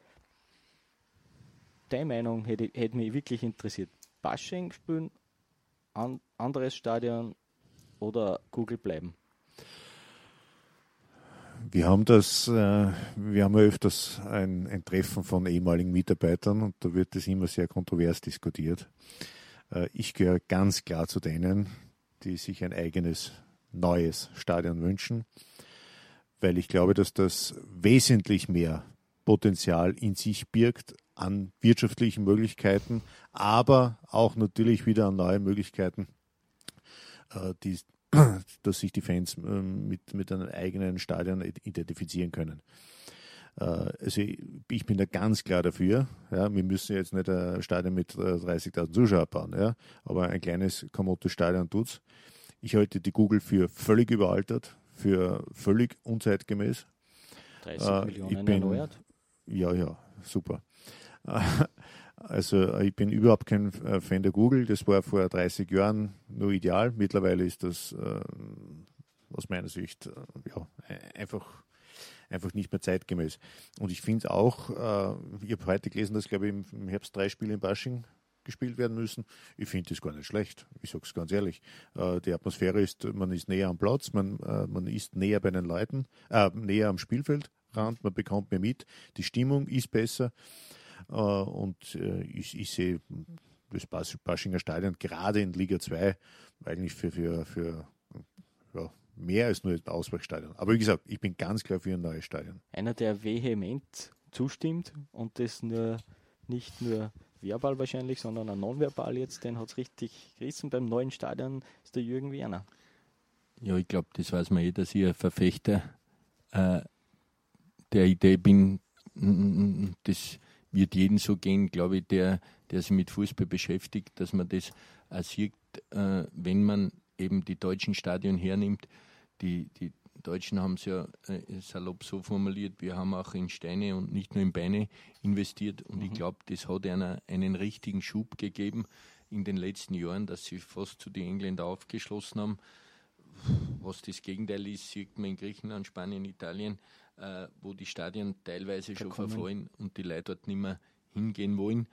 Deine Meinung hätte mich wirklich interessiert. Bashing spielen, anderes Stadion oder Google bleiben? Wir haben ja öfters ein Treffen von ehemaligen Mitarbeitern, und da wird das immer sehr kontrovers diskutiert. Ich gehöre ganz klar zu denen, die sich ein eigenes, neues Stadion wünschen, weil ich glaube, dass das wesentlich mehr Potenzial in sich birgt an wirtschaftlichen Möglichkeiten, aber auch natürlich wieder an neue Möglichkeiten, dass sich die Fans mit einem eigenen Stadion identifizieren können. Also ich bin da ganz klar dafür. Ja, wir müssen jetzt nicht ein Stadion mit 30.000 Zuschauern bauen, ja, aber ein kleines Komoot-Stadion tut's. Ich halte die Google für völlig überaltert, für völlig unzeitgemäß. 30 Millionen erneuert? Ja, super. Also ich bin überhaupt kein Fan der Google. Das war vor 30 Jahren nur ideal. Mittlerweile ist das aus meiner Sicht einfach nicht mehr zeitgemäß. Und ich finde auch, ich habe heute gelesen, dass, glaube ich, im Herbst 3 Spiele in Bashing gespielt werden müssen. Ich finde das gar nicht schlecht. Ich sage es ganz ehrlich. Die Atmosphäre ist, man ist näher am Platz, man ist näher bei den Leuten, näher am Spielfeldrand, man bekommt mehr mit. Die Stimmung ist besser. Und ich sehe das Baschinger Stadion gerade in Liga 2 eigentlich für mehr als nur ein Ausweichstadion. Aber wie gesagt, ich bin ganz klar für ein neues Stadion. Einer, der vehement zustimmt und das nicht nur verbal wahrscheinlich, sondern auch nonverbal jetzt, den hat es richtig gerissen beim neuen Stadion, ist der Jürgen Werner. Ja, ich glaube, das weiß man dass ich ein Verfechter der Idee bin. Das wird jedem so gehen, glaube ich, der sich mit Fußball beschäftigt, dass man das auch sieht, wenn man eben die deutschen Stadien hernimmt. Die Deutschen haben es ja salopp so formuliert, wir haben auch in Steine und nicht nur in Beine investiert, und ich glaube, das hat einen richtigen Schub gegeben in den letzten Jahren, dass sie fast zu den Engländern aufgeschlossen haben. Was das Gegenteil ist, sieht man in Griechenland, Spanien, Italien, wo die Stadien teilweise schon verfallen und die Leute dort nicht mehr hingehen wollen.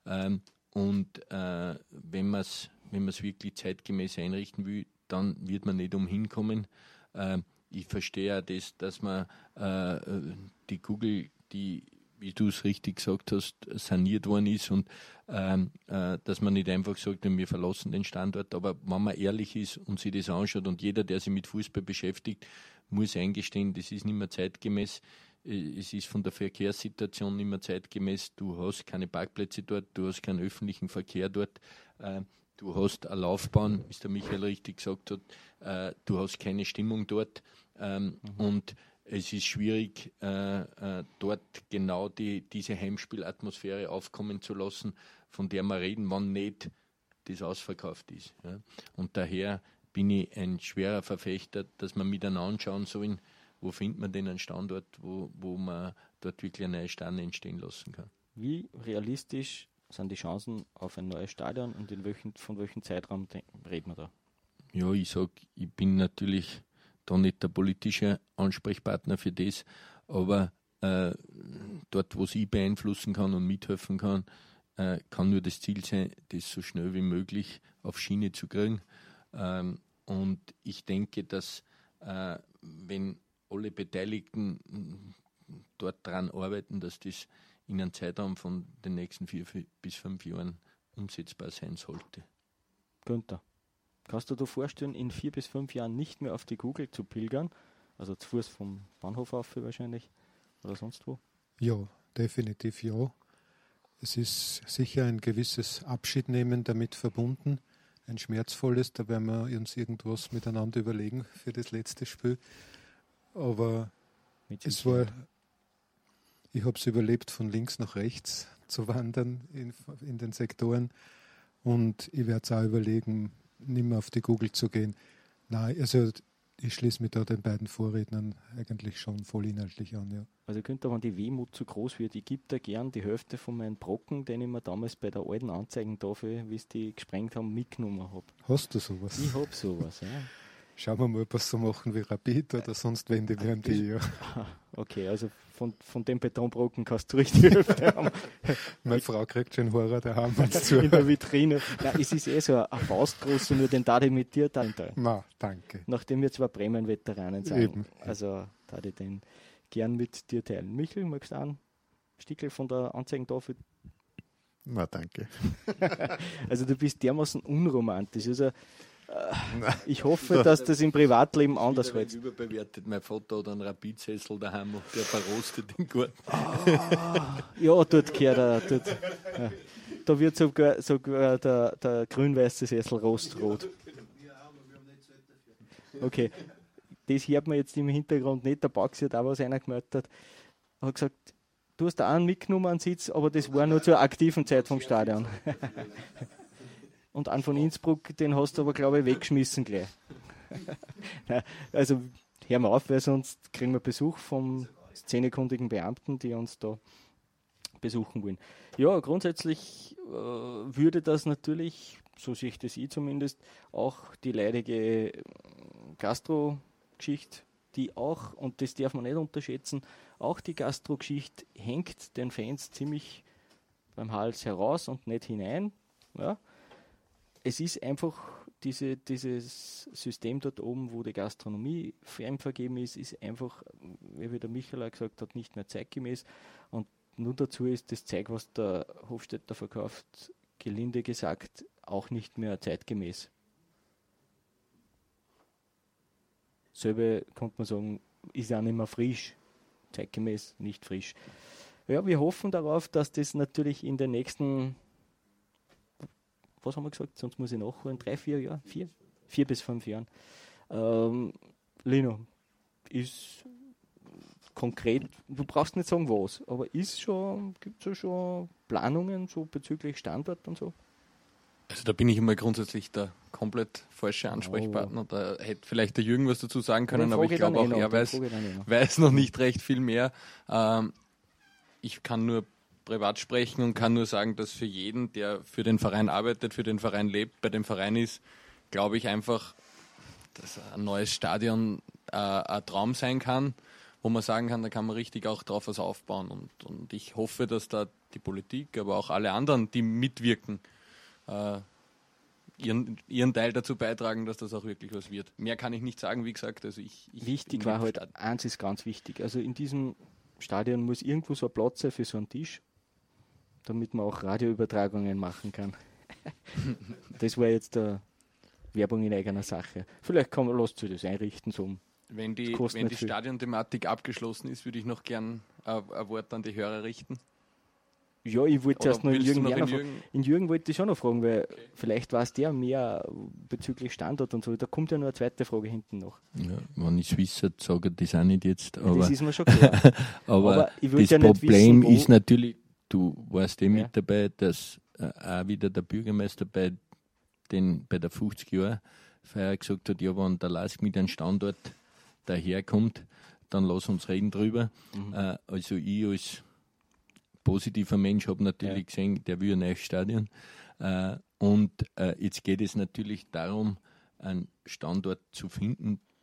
Wenn man es wirklich zeitgemäß einrichten will, dann wird man nicht umhin kommen. Ich verstehe auch das, dass man die Google, die, wie du es richtig gesagt hast, saniert worden ist, und dass man nicht einfach sagt, wir verlassen den Standort. Aber wenn man ehrlich ist und sich das anschaut, und jeder, der sich mit Fußball beschäftigt, muss eingestehen, das ist nicht mehr zeitgemäß. Es ist von der Verkehrssituation nicht mehr zeitgemäß. Du hast keine Parkplätze dort, du hast keinen öffentlichen Verkehr dort, du hast eine Laufbahn, wie es der Michael richtig gesagt hat, du hast keine Stimmung dort, und es ist schwierig, dort genau diese Heimspielatmosphäre aufkommen zu lassen, von der wir reden, wann nicht das ausverkauft ist. Ja. Und daher bin ich ein schwerer Verfechter, dass wir miteinander anschauen sollen, wo findet man denn einen Standort, wo man dort wirklich eine neue Sterne entstehen lassen kann. Wie realistisch sind die Chancen auf ein neues Stadion, und von welchem Zeitraum reden wir da? Ja, ich sage, ich bin natürlich da nicht der politische Ansprechpartner für das, aber dort, wo ich beeinflussen kann und mithelfen kann, kann nur das Ziel sein, das so schnell wie möglich auf Schiene zu kriegen. Und ich denke, dass wenn alle Beteiligten dort dran arbeiten, dass das in einem Zeitraum von den nächsten 4 bis 5 Jahren umsetzbar sein sollte. Günther, kannst du dir vorstellen, in 4 bis 5 Jahren nicht mehr auf die Kugel zu pilgern? Also zu Fuß vom Bahnhof auf wahrscheinlich oder sonst wo? Ja, definitiv ja. Es ist sicher ein gewisses Abschiednehmen damit verbunden, ein schmerzvolles, da werden wir uns irgendwas miteinander überlegen für das letzte Spiel. Aber ich habe es überlebt, von links nach rechts zu wandern in den Sektoren, und ich werde es auch überlegen, nicht mehr auf die Kugel zu gehen. Nein, also ich schließe mich da den beiden Vorrednern eigentlich schon voll inhaltlich an. Ja. Also könnte, wenn die Wehmut zu groß wird, ich gebe da gern die Hälfte von meinen Brocken, den ich mir damals bei der alten Anzeigentafel, wie es die gesprengt haben, mitgenommen habe. Hast du sowas? Ich habe sowas, ja. Schauen wir mal, ob wir es so machen wie Rapid oder sonst wende wir an die. Ja. Okay, also von dem Betonbrocken kannst du richtig die Hälfte haben. Meine Frau kriegt schon Horror daheim. In der Vitrine. Nein, es ist so ein Faustgroß, nur den darf ich mit dir teilen. Na, danke. Nachdem wir 2 Bremen-Veteranen sind. Eben. Also darf ich den gern mit dir teilen. Michael, magst du einen Stickel von der Anzeigentafel? Na, danke. Also du bist dermaßen unromantisch. Also ich hoffe, dass das im Privatleben anders wird. Überbewertet. Mein Vater hat einen Rapid-Sessel daheim und der verrostet im Garten. Ja, dort gehört er. Ja. Da wird sogar der grün-weiße Sessel rostrot. Okay, das hört man jetzt im Hintergrund nicht. Der Baxi hat auch was eingemeldet. Er hat gesagt, du hast da einen mitgenommen an Sitz, aber das war nur zur aktiven Zeit vom Stadion. Und einen von Innsbruck, den hast du aber, glaube ich, weggeschmissen gleich. Also hör mal auf, weil sonst kriegen wir Besuch vom szenekundigen Beamten, die uns da besuchen wollen. Ja, grundsätzlich würde das natürlich, so sehe ich das zumindest, auch die leidige Gastro-Geschichte, die auch, und das darf man nicht unterschätzen, auch die Gastro-Geschichte hängt den Fans ziemlich beim Hals heraus und nicht hinein. Ja. Es ist einfach dieses System dort oben, wo die Gastronomie fremdvergeben ist einfach, wie der Michael auch gesagt hat, nicht mehr zeitgemäß. Und nur dazu ist das Zeug, was der Hofstädter verkauft, gelinde gesagt, auch nicht mehr zeitgemäß. Selbe konnte man sagen, ist auch nicht mehr frisch, zeitgemäß, nicht frisch. Ja, wir hoffen darauf, dass das natürlich in den nächsten, was haben wir gesagt, sonst muss ich nachholen, 3-4 Jahre, 4 bis 5 Jahren. Lino, ist konkret, du brauchst nicht sagen was, aber gibt es ja schon Planungen so bezüglich Standort und so? Also da bin ich immer grundsätzlich der komplett falsche Ansprechpartner. Da hätte vielleicht der Jürgen was dazu sagen können, aber ich glaube auch, er weiß noch nicht recht viel mehr. Ich kann nur privat sprechen und kann nur sagen, dass für jeden, der für den Verein arbeitet, für den Verein lebt, bei dem Verein ist, glaube ich einfach, dass ein neues Stadion ein Traum sein kann, wo man sagen kann, da kann man richtig auch drauf was aufbauen. Und ich hoffe, dass da die Politik, aber auch alle anderen, die mitwirken, ihren Teil dazu beitragen, dass das auch wirklich was wird. Mehr kann ich nicht sagen, wie gesagt. Also wichtig war halt, eins ist ganz wichtig, also in diesem Stadion muss irgendwo so ein Platz sein für so einen Tisch, damit man auch Radioübertragungen machen kann. Das war jetzt Werbung in eigener Sache. Vielleicht lässt sich das einrichten. So wenn die Stadionthematik abgeschlossen ist, würde ich noch gern ein Wort an die Hörer richten. Ja, ich wollte erst noch in Jürgen wollte ich schon noch fragen, weil vielleicht weiß der mehr bezüglich Standort und so. Da kommt ja noch eine zweite Frage hinten noch. Ja, wenn ich es wisse, sage ich das auch nicht jetzt. Aber, das ist mir schon klar. aber das ja Problem wissen, ist natürlich, du warst mit dabei, dass auch wieder der Bürgermeister bei der 50-Jahr-Feier gesagt hat, ja, wenn der Lask mit einem Standort daherkommt, dann lass uns reden drüber. Also ich als positiver Mensch habe natürlich gesehen, der will ein neues Stadion. Und jetzt geht es natürlich darum, einen Standort zu finden,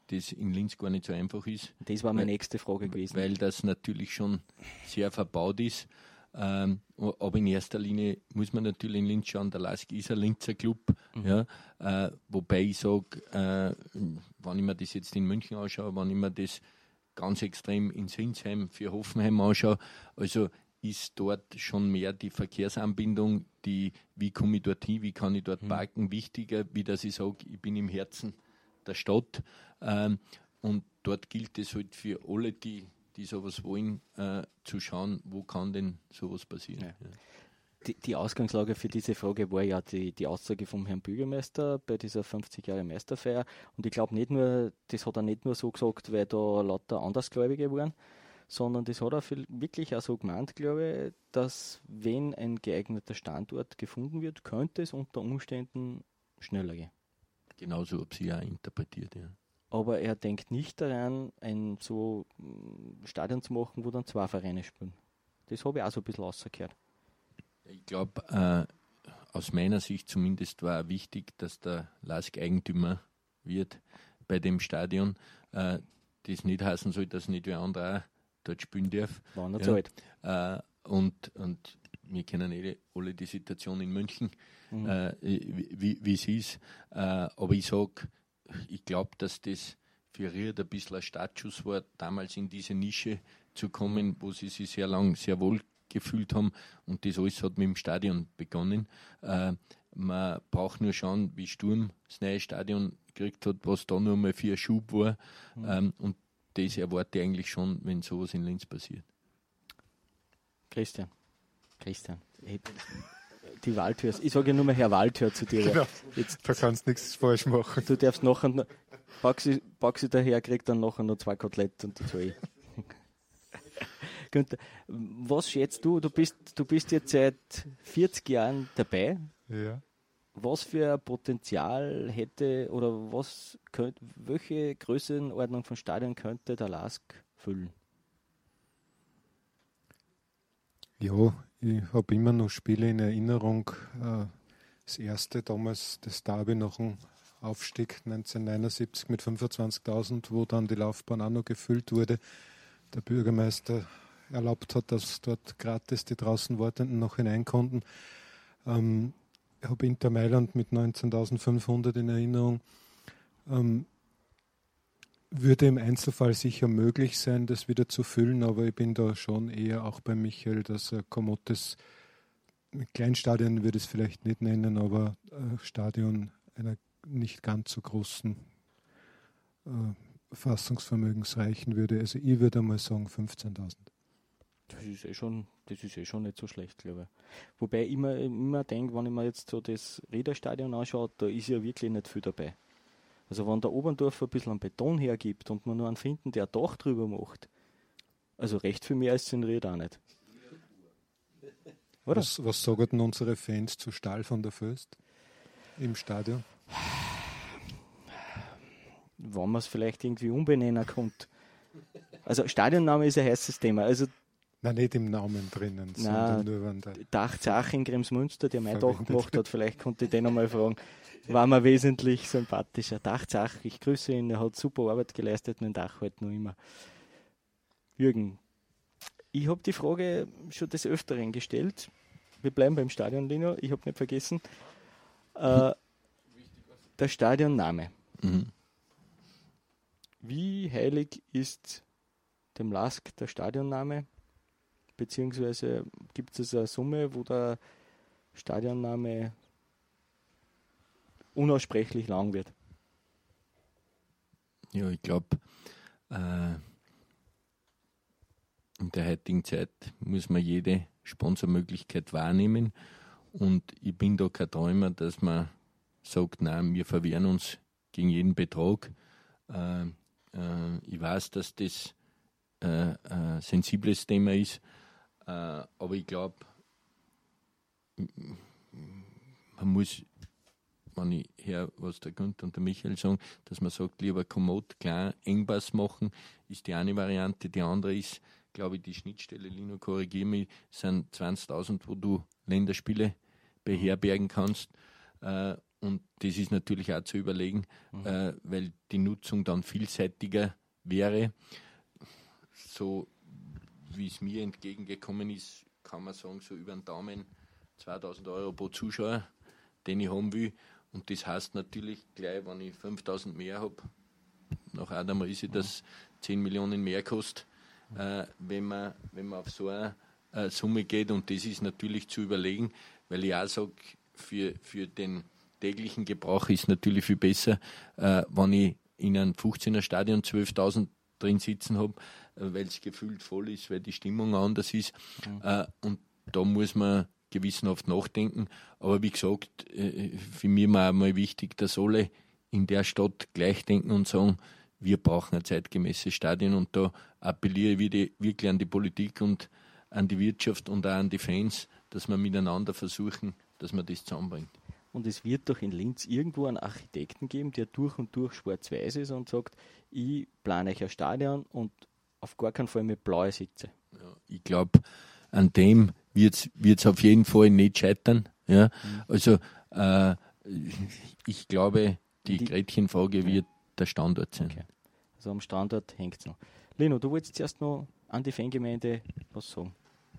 das in Linz gar nicht so einfach ist. Das war meine nächste Frage gewesen. Weil das natürlich schon sehr verbaut ist. Aber in erster Linie muss man natürlich in Linz schauen, der LASK ist ein Linzer Club. Ja, wobei ich sage, wenn ich mir das jetzt in München anschaue, wenn ich mir das ganz extrem in Sinsheim für Hoffenheim anschaue, also ist dort schon mehr die Verkehrsanbindung, wie komme ich dorthin, wie kann ich dort parken, wichtiger, wie dass ich sage, ich bin im Herzen der Stadt. Und dort gilt es halt für alle, die sowas wollen, zu schauen, wo kann denn sowas passieren. Ja. Die Ausgangslage für diese Frage war ja die Aussage vom Herrn Bürgermeister bei dieser 50 Jahre Meisterfeier. Und ich glaube das hat er nicht nur so gesagt, weil da lauter Andersgläubige waren, sondern das hat er wirklich auch so gemeint, glaube ich, dass wenn ein geeigneter Standort gefunden wird, könnte es unter Umständen schneller gehen. Genauso habe ich auch interpretiert, ja. Aber er denkt nicht daran, ein so Stadion zu machen, wo dann 2 Vereine spielen. Das habe ich auch so ein bisschen rausgehört. Ich glaube, aus meiner Sicht zumindest war wichtig, dass der LASK Eigentümer wird bei dem Stadion. Das nicht heißen soll, dass nicht wer andere auch dort spielen darf. War nicht so alt. Und wir kennen alle die Situation in München, wie es ist. Aber ich sage, ich glaube, dass das für Ried ein bisschen ein Startschuss war, damals in diese Nische zu kommen, wo sie sich sehr lang sehr wohl gefühlt haben. Und das alles hat mit dem Stadion begonnen. Man braucht nur schauen, wie Sturm das neue Stadion gekriegt hat, was da nur mal für ein Schub war. Und das erwarte ich eigentlich schon, wenn sowas in Linz passiert. Christian. Die Waldhör. Ich sage ja nur mal Herr Waldhör zu dir. Genau. Jetzt, da kannst du nichts falsch machen. Du darfst nachher, Baxi daher kriegt dann nachher noch 2 Kotelett und dazu ich. Günther, was schätzt du? Du bist jetzt seit 40 Jahren dabei. Ja. Was für ein Potenzial hätte oder welche Größenordnung von Stadion könnte der LASK füllen? Ja, ich habe immer noch Spiele in Erinnerung. Das erste damals, das Derby nach dem Aufstieg 1979 mit 25.000, wo dann die Laufbahn auch noch gefüllt wurde. Der Bürgermeister erlaubt hat, dass dort gratis die draußen Wartenden noch hinein konnten. Ich habe Inter Mailand mit 19.500 in Erinnerung. Würde im Einzelfall sicher möglich sein, das wieder zu füllen, aber ich bin da schon eher auch bei Michael, dass Komotes, Kleinstadion würde es vielleicht nicht nennen, aber Stadion einer nicht ganz so großen Fassungsvermögens reichen würde. Also ich würde einmal sagen 15.000. Das ist eh schon nicht so schlecht, glaube ich. Wobei ich immer denke, wenn ich mir jetzt so das Riederstadion anschaue, da ist ja wirklich nicht viel dabei. Also wenn der Oberndorf ein bisschen an Beton hergibt und man nur einen finden, der ein Dach drüber macht, also recht viel mehr als in Ried auch nicht. Oder? Was sagen denn unsere Fans zu Stahl von der Föst im Stadion? Wenn man es vielleicht irgendwie umbenennen könnte. Also Stadionname ist ein heißes Thema. Also nein, nicht im Namen drinnen, sondern nur wenn der Dachzach in Kremsmünster, der mein Dach gemacht hat, vielleicht konnte ich den einmal fragen. War mir wesentlich sympathischer. Dachzach, ich grüße ihn, er hat super Arbeit geleistet, mein Dach halt noch immer. Jürgen, ich habe die Frage schon des Öfteren gestellt. Wir bleiben beim Stadion, Lino, ich habe nicht vergessen. Der Stadionname. Wie heilig ist dem LASK der Stadionname? Beziehungsweise gibt es eine Summe, wo der Stadionname unaussprechlich lang wird? Ja, ich glaube, in der heutigen Zeit muss man jede Sponsormöglichkeit wahrnehmen und ich bin da kein Träumer, dass man sagt, nein, wir verwehren uns gegen jeden Betrag. Ich weiß, dass das ein sensibles Thema ist, aber ich glaube, man muss, wenn ich höre, was der Günther und der Michael sagen, dass man sagt, lieber Kommod, klar, Engpass machen, ist die eine Variante. Die andere ist, glaube ich, die Schnittstelle, Lino, korrigiere mich, sind 20.000, wo du Länderspiele beherbergen kannst. Und das ist natürlich auch zu überlegen, weil die Nutzung dann vielseitiger wäre. So wie es mir entgegengekommen ist, kann man sagen, so über den Daumen 2.000 Euro pro Zuschauer, den ich haben will. Und das heißt natürlich gleich, wenn ich 5.000 mehr habe, nach Adam Riese, das 10 Millionen mehr kostet, wenn man auf so eine Summe geht. Und das ist natürlich zu überlegen, weil ich auch sage, für den täglichen Gebrauch ist natürlich viel besser, wenn ich in einem 15er Stadion 12.000 drin sitzen habe, weil es gefühlt voll ist, weil die Stimmung anders ist. Und da muss man gewissenhaft nachdenken. Aber wie gesagt, für mich war einmal wichtig, dass alle in der Stadt gleich denken und sagen, wir brauchen ein zeitgemäßes Stadion. Und da appelliere ich wirklich an die Politik und an die Wirtschaft und auch an die Fans, dass wir miteinander versuchen, dass man das zusammenbringt. Und es wird doch in Linz irgendwo einen Architekten geben, der durch und durch schwarz-weiß ist und sagt, ich plane euch ein Stadion und auf gar keinen Fall mit blauen Sitze. Ja, ich glaube, an dem wird es auf jeden Fall nicht scheitern. Ja? Also ich glaube, die Gretchenfrage wird der Standort sein. Okay. Also am Standort hängt es noch. Lino, du wolltest zuerst noch an die Fangemeinde was sagen.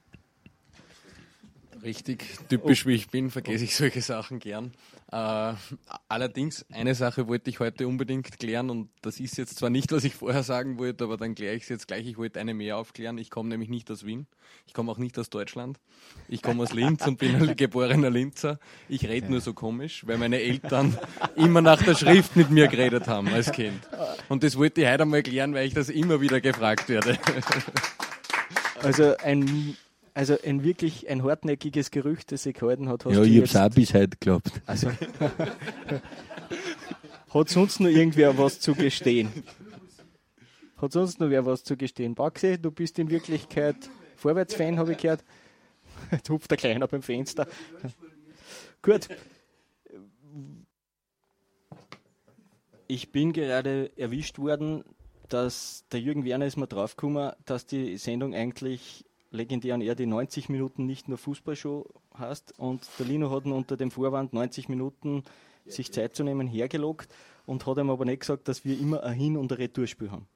Richtig, typisch wie ich bin, vergesse ich solche Sachen gern. Allerdings, eine Sache wollte ich heute unbedingt klären und das ist jetzt zwar nicht, was ich vorher sagen wollte, aber dann kläre ich es jetzt gleich. Ich wollte eine mehr aufklären. Ich komme nämlich nicht aus Wien. Ich komme auch nicht aus Deutschland. Ich komme aus Linz und bin ein geborener Linzer. Ich rede nur so komisch, weil meine Eltern immer nach der Schrift mit mir geredet haben als Kind. Und das wollte ich heute einmal klären, weil ich das immer wieder gefragt werde. Also ein wirklich ein hartnäckiges Gerücht, das sich gehalten hat. Ja, ich habe es auch bis heute geglaubt. Also, hat sonst noch irgendwer was zu gestehen? Hat sonst noch wer was zu gestehen? Baxi, du bist in Wirklichkeit Vorwärtsfan, habe ich gehört. Jetzt hupft der Kleiner beim Fenster. Gut. Ich bin gerade erwischt worden, dass der Jürgen Werner ist mir draufgekommen, dass die Sendung eigentlich legendär und er die 90 Minuten nicht nur Fußballshow heißt und der Lino hat ihn unter dem Vorwand 90 Minuten sich Zeit zu nehmen hergelockt und hat ihm aber nicht gesagt, dass wir immer ein Hin- und ein Retourspiel haben.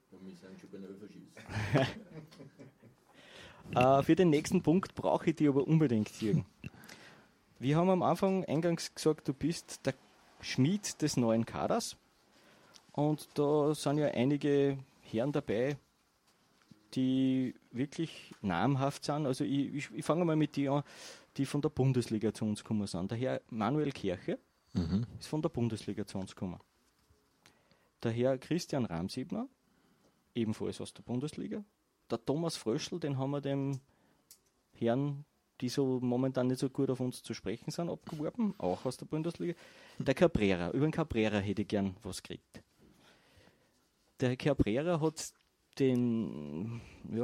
Für den nächsten Punkt brauche ich dich aber unbedingt, Jürgen. Wir haben am Anfang eingangs gesagt, du bist der Schmied des neuen Kaders und da sind ja einige Herren dabei, die wirklich namhaft sind. Also ich fange mal mit denen an, die von der Bundesliga zu uns gekommen sind. Der Herr Manuel Kirche ist von der Bundesliga zu uns gekommen. Der Herr Christian Ramsebner, ebenfalls aus der Bundesliga. Der Thomas Fröschl, den haben wir dem Herrn, die so momentan nicht so gut auf uns zu sprechen sind, abgeworben, auch aus der Bundesliga. Der Cabrera, über den Cabrera hätte ich gern was gekriegt. Der Herr Cabrera hat den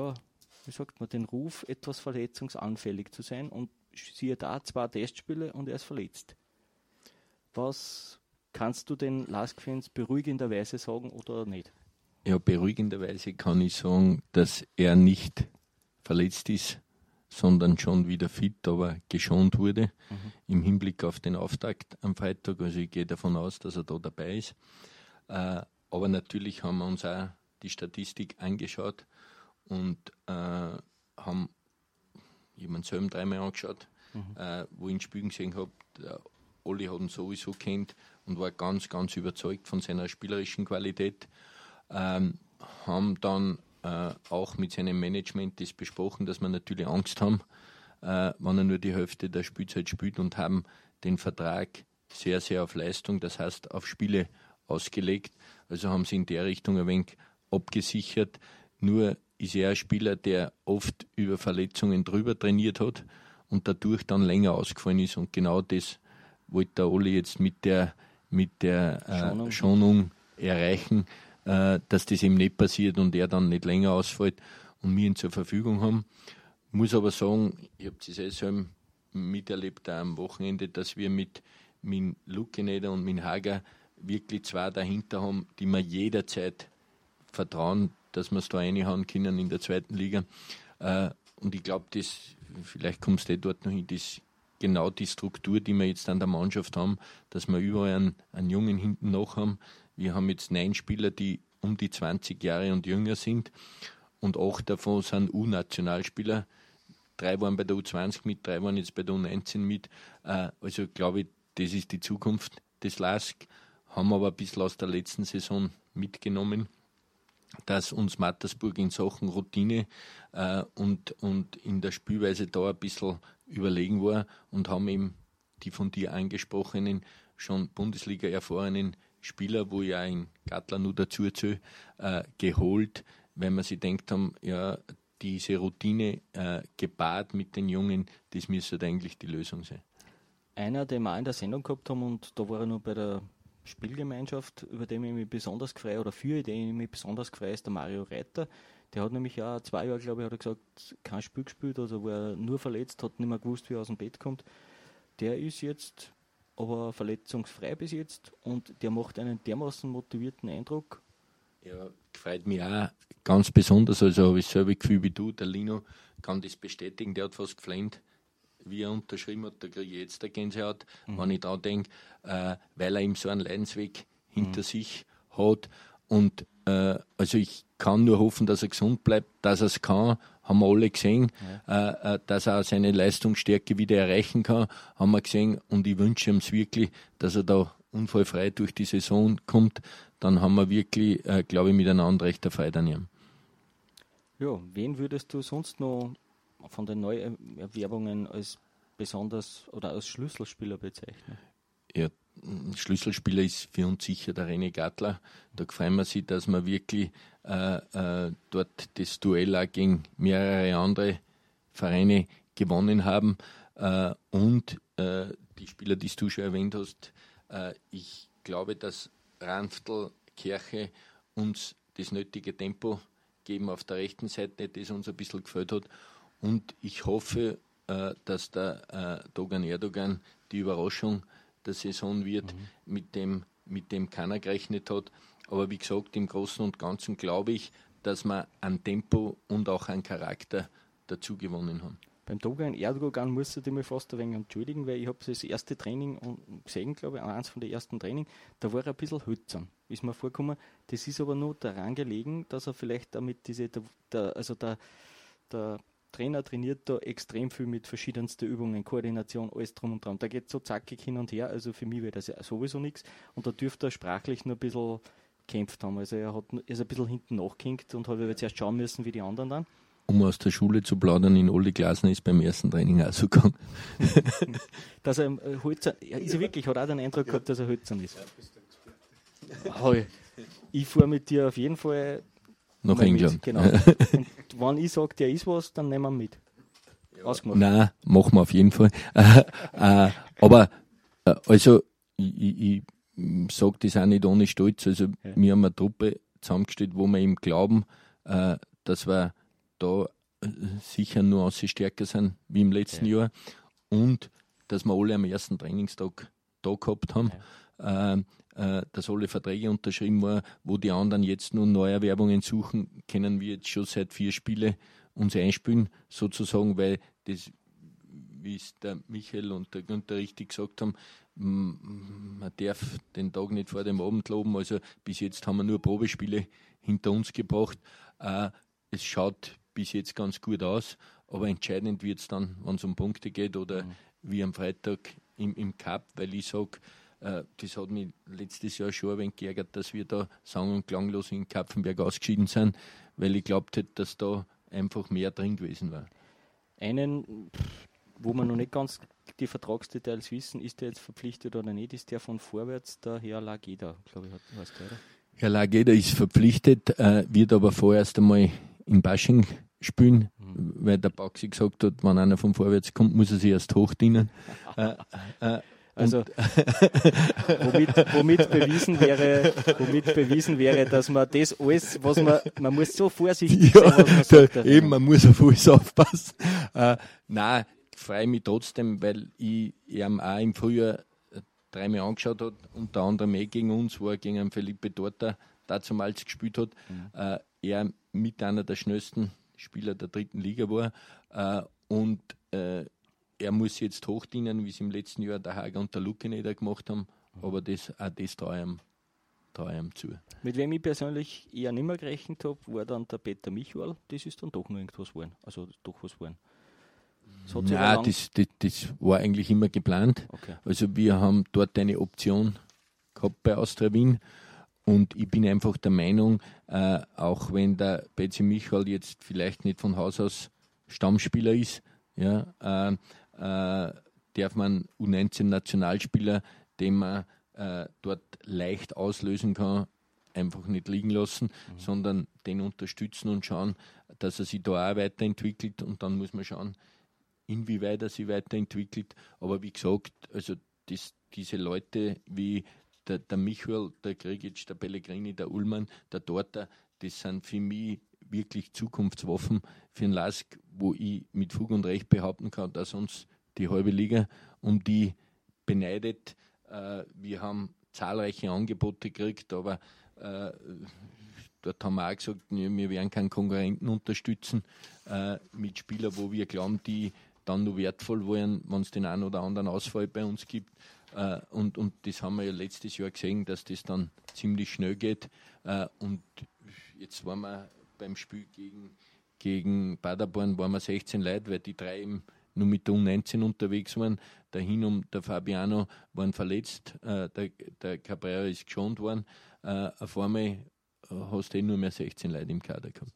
Ruf, etwas verletzungsanfällig zu sein und siehe da, 2 Testspiele und er ist verletzt. Was kannst du den LASK-Fans beruhigenderweise sagen oder nicht? Ja, beruhigenderweise kann ich sagen, dass er nicht verletzt ist, sondern schon wieder fit, aber geschont wurde im Hinblick auf den Auftakt am Freitag. Also ich gehe davon aus, dass er da dabei ist. Aber natürlich haben wir uns auch die Statistik angeschaut und haben jemanden selber 3-mal angeschaut, wo ich ihn spielen gesehen habe. Olli hat ihn sowieso kennt und war ganz, ganz überzeugt von seiner spielerischen Qualität. Haben dann auch mit seinem Management das besprochen, dass wir natürlich Angst haben, wenn er nur die Hälfte der Spielzeit spielt und haben den Vertrag sehr, sehr auf Leistung, das heißt auf Spiele ausgelegt. Also haben sie in der Richtung ein wenig abgesichert. Nur ist er ein Spieler, der oft über Verletzungen drüber trainiert hat und dadurch dann länger ausgefallen ist. Und genau das wollte der Oli jetzt mit der Schonung erreichen, dass das eben nicht passiert und er dann nicht länger ausfällt und wir ihn zur Verfügung haben. Muss aber sagen, ich habe es selber miterlebt auch am Wochenende, dass wir mit Lukeneder und mit Hager wirklich 2 dahinter haben, die wir jederzeit vertrauen, dass wir es da reinhauen können in der 2. Liga. Und ich glaube, vielleicht kommst du dort noch hin, das genau die Struktur, die wir jetzt an der Mannschaft haben, dass wir überall einen Jungen hinten noch haben. Wir haben jetzt 9 Spieler, die um die 20 Jahre und jünger sind und 8 davon sind U-Nationalspieler. 3 waren bei der U20 mit, 3 waren jetzt bei der U19 mit. Also glaube ich, das ist die Zukunft des LASK. Haben aber ein bisschen aus der letzten Saison mitgenommen, dass uns Mattersburg in Sachen Routine und in der Spielweise da ein bisschen überlegen war und haben eben die von dir angesprochenen, schon Bundesliga erfahrenen Spieler, wo ich auch in Gattler nur dazu geholt, weil wir sich gedacht haben, ja, diese Routine gepaart mit den Jungen, das müsste eigentlich die Lösung sein. Einer, den wir auch in der Sendung gehabt haben, und da war er noch bei der Spielgemeinschaft, über den ich mich besonders gefreut, oder für den ich mich besonders gefreut, ist der Mario Reiter. Der hat nämlich auch 2 Jahre, glaube ich, hat er gesagt, kein Spiel gespielt, also war nur verletzt, hat nicht mehr gewusst, wie er aus dem Bett kommt. Der ist jetzt aber verletzungsfrei bis jetzt und der macht einen dermaßen motivierten Eindruck. Ja, freut mich auch ganz besonders, also habe ich dasselbe Gefühl wie du, der Lino kann das bestätigen, der hat fast geflennt, wie er unterschrieben hat, da kriege ich jetzt eine Gänsehaut, wenn ich daran denke, weil er eben so einen Leidensweg hinter sich hat und also ich kann nur hoffen, dass er gesund bleibt, dass er es kann, haben wir alle gesehen, dass er seine Leistungsstärke wieder erreichen kann, haben wir gesehen und ich wünsche ihm es wirklich, dass er da unfallfrei durch die Saison kommt, dann haben wir wirklich, glaube ich, miteinander recht Freude an ihm. Ja, wen würdest du sonst noch von den Neuerwerbungen als besonders oder als Schlüsselspieler bezeichnen? Ja, Schlüsselspieler ist für uns sicher der René Gattler. Da freuen wir sich, dass wir wirklich dort das Duell auch gegen mehrere andere Vereine gewonnen haben. Und die Spieler, die du schon erwähnt hast, ich glaube, dass Ranftl, Kirche uns das nötige Tempo geben auf der rechten Seite, das uns ein bisschen gefällt hat. Und ich hoffe, dass der Dogan Erdogan die Überraschung der Saison wird, mit dem keiner gerechnet hat. Aber wie gesagt, im Großen und Ganzen glaube ich, dass wir an Tempo und auch an Charakter dazu gewonnen haben. Beim Dogan Erdogan musst du dich mal fast ein wenig entschuldigen, weil ich habe das erste Training gesehen, glaube ich, eins von den ersten Training, da war er ein bisschen hölzern, ist mir vorgekommen. Das ist aber nur daran gelegen, dass er vielleicht damit der Trainer trainiert da extrem viel mit verschiedensten Übungen, Koordination, alles drum und dran. Da geht so zackig hin und her, also für mich wäre das ja sowieso nichts. Und da dürfte er sprachlich noch ein bisschen gekämpft haben. Also er ist ein bisschen hinten nachgehängt und hat jetzt erst schauen müssen, wie die anderen dann. Um aus der Schule zu plaudern, in Olli Glasner ist beim ersten Training auch so gegangen. Dass er hölzern, ist er wirklich, hat auch den Eindruck gehabt, dass er hölzern ist. Ich fahre mit dir auf jeden Fall nach England. Mit, genau. Und wenn ich sage, der ist was, dann nehmen wir ihn mit. Ausgemacht. Nein, machen wir auf jeden Fall. Aber also ich sage das auch nicht ohne Stolz. Also wir haben eine Truppe zusammengestellt, wo wir eben glauben, dass wir da sicher nur stärker sind wie im letzten Jahr und dass wir alle am ersten Trainingstag da gehabt haben. Dass alle Verträge unterschrieben waren, wo die anderen jetzt nur Neuerwerbungen suchen, können wir jetzt schon seit 4 Spielen uns einspielen, sozusagen, weil das, wie es der Michael und der Günther richtig gesagt haben, man darf den Tag nicht vor dem Abend loben, also bis jetzt haben wir nur Probespiele hinter uns gebracht. Es schaut bis jetzt ganz gut aus, aber entscheidend wird es dann, wenn es um Punkte geht oder wie am Freitag im Cup, weil ich sage, das hat mich letztes Jahr schon ein wenig geärgert, dass wir da sang- und klanglos in Kapfenberg ausgeschieden sind, weil ich glaubt hätte, dass da einfach mehr drin gewesen war. Einen, wo wir noch nicht ganz die Vertragsdetails wissen, ist der jetzt verpflichtet oder nicht, ist der von Vorwärts, der Herr Lageda, glaube ich, heißt der, oder? Herr Lageda ist verpflichtet, wird aber vorerst einmal in Basching spielen, weil der Baxi gesagt hat, wenn einer von Vorwärts kommt, muss er sich erst hochdienen. Also womit bewiesen wäre, dass man das alles, was man muss so vorsichtig sein, was man sagt. Eben, man muss auf alles aufpassen. Nein, ich freue mich trotzdem, weil ich ihm auch im Frühjahr 3-mal angeschaut habe, unter anderem gegen uns, wo er gegen einen Felipe Torta dazumals gespielt hat. Er mit einer der schnellsten Spieler der 3. Liga war und er muss jetzt hochdienen, wie sie im letzten Jahr der Hager und der Lukeneder gemacht haben, aber das traue ich ihm zu. Mit wem ich persönlich eher nicht mehr gerechnet habe, war dann der Peter Michael. Das ist dann doch noch irgendwas geworden. Also doch was geworden. Nein, das war eigentlich immer geplant. Okay. Also wir haben dort eine Option gehabt bei Austria Wien und ich bin einfach der Meinung, auch wenn der Betsy Michael jetzt vielleicht nicht von Haus aus Stammspieler ist, ja, darf man U19-Nationalspieler, den man dort leicht auslösen kann, einfach nicht liegen lassen, sondern den unterstützen und schauen, dass er sich da auch weiterentwickelt und dann muss man schauen, inwieweit er sich weiterentwickelt. Aber wie gesagt, also diese Leute wie der Michael, der Grigic, der Pellegrini, der Ullmann, der Dorter, das sind für mich wirklich Zukunftswaffen für den LASK, wo ich mit Fug und Recht behaupten kann, dass uns die halbe Liga um die beneidet. Wir haben zahlreiche Angebote gekriegt, aber dort haben wir auch gesagt, wir werden keinen Konkurrenten unterstützen mit Spielern, wo wir glauben, die dann nur wertvoll waren, wenn es den einen oder anderen Ausfall bei uns gibt. Und das haben wir ja letztes Jahr gesehen, dass das dann ziemlich schnell geht. Und jetzt waren wir beim Spiel gegen Paderborn waren wir 16 Leute, weil die 3 eben nur mit der U19 unterwegs waren. Der Hinum, der Fabiano waren verletzt, der Cabrera ist geschont worden. Auf einmal hast du nur mehr 16 Leute im Kader gehabt.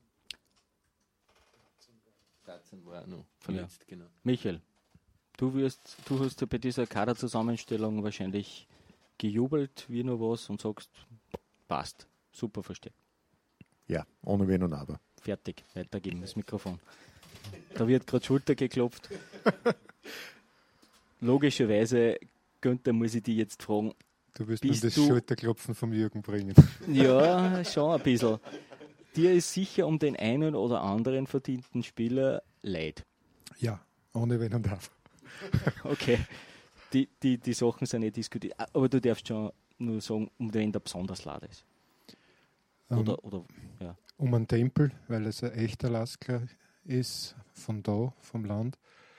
13 war auch noch verletzt, ja. Genau. Michael, du hast ja bei dieser Kaderzusammenstellung wahrscheinlich gejubelt wie nur was und sagst, passt, super versteckt. Ja, ohne Wenn und Aber. Fertig, weitergeben das Mikrofon. Da wird gerade Schulter geklopft. Logischerweise, Günther, muss ich dich jetzt fragen. Du wirst mir das Schulterklopfen vom Jürgen bringen. Ja, schon ein bisschen. Dir ist sicher um den einen oder anderen verdienten Spieler leid. Ja, ohne Wenn und Aber. Okay, die Sachen sind nicht diskutiert. Aber du darfst schon nur sagen, um wen der besonders leid ist. Oder ja. Um einen Tempel, weil es ein echter Laskler ist, von da, vom Land.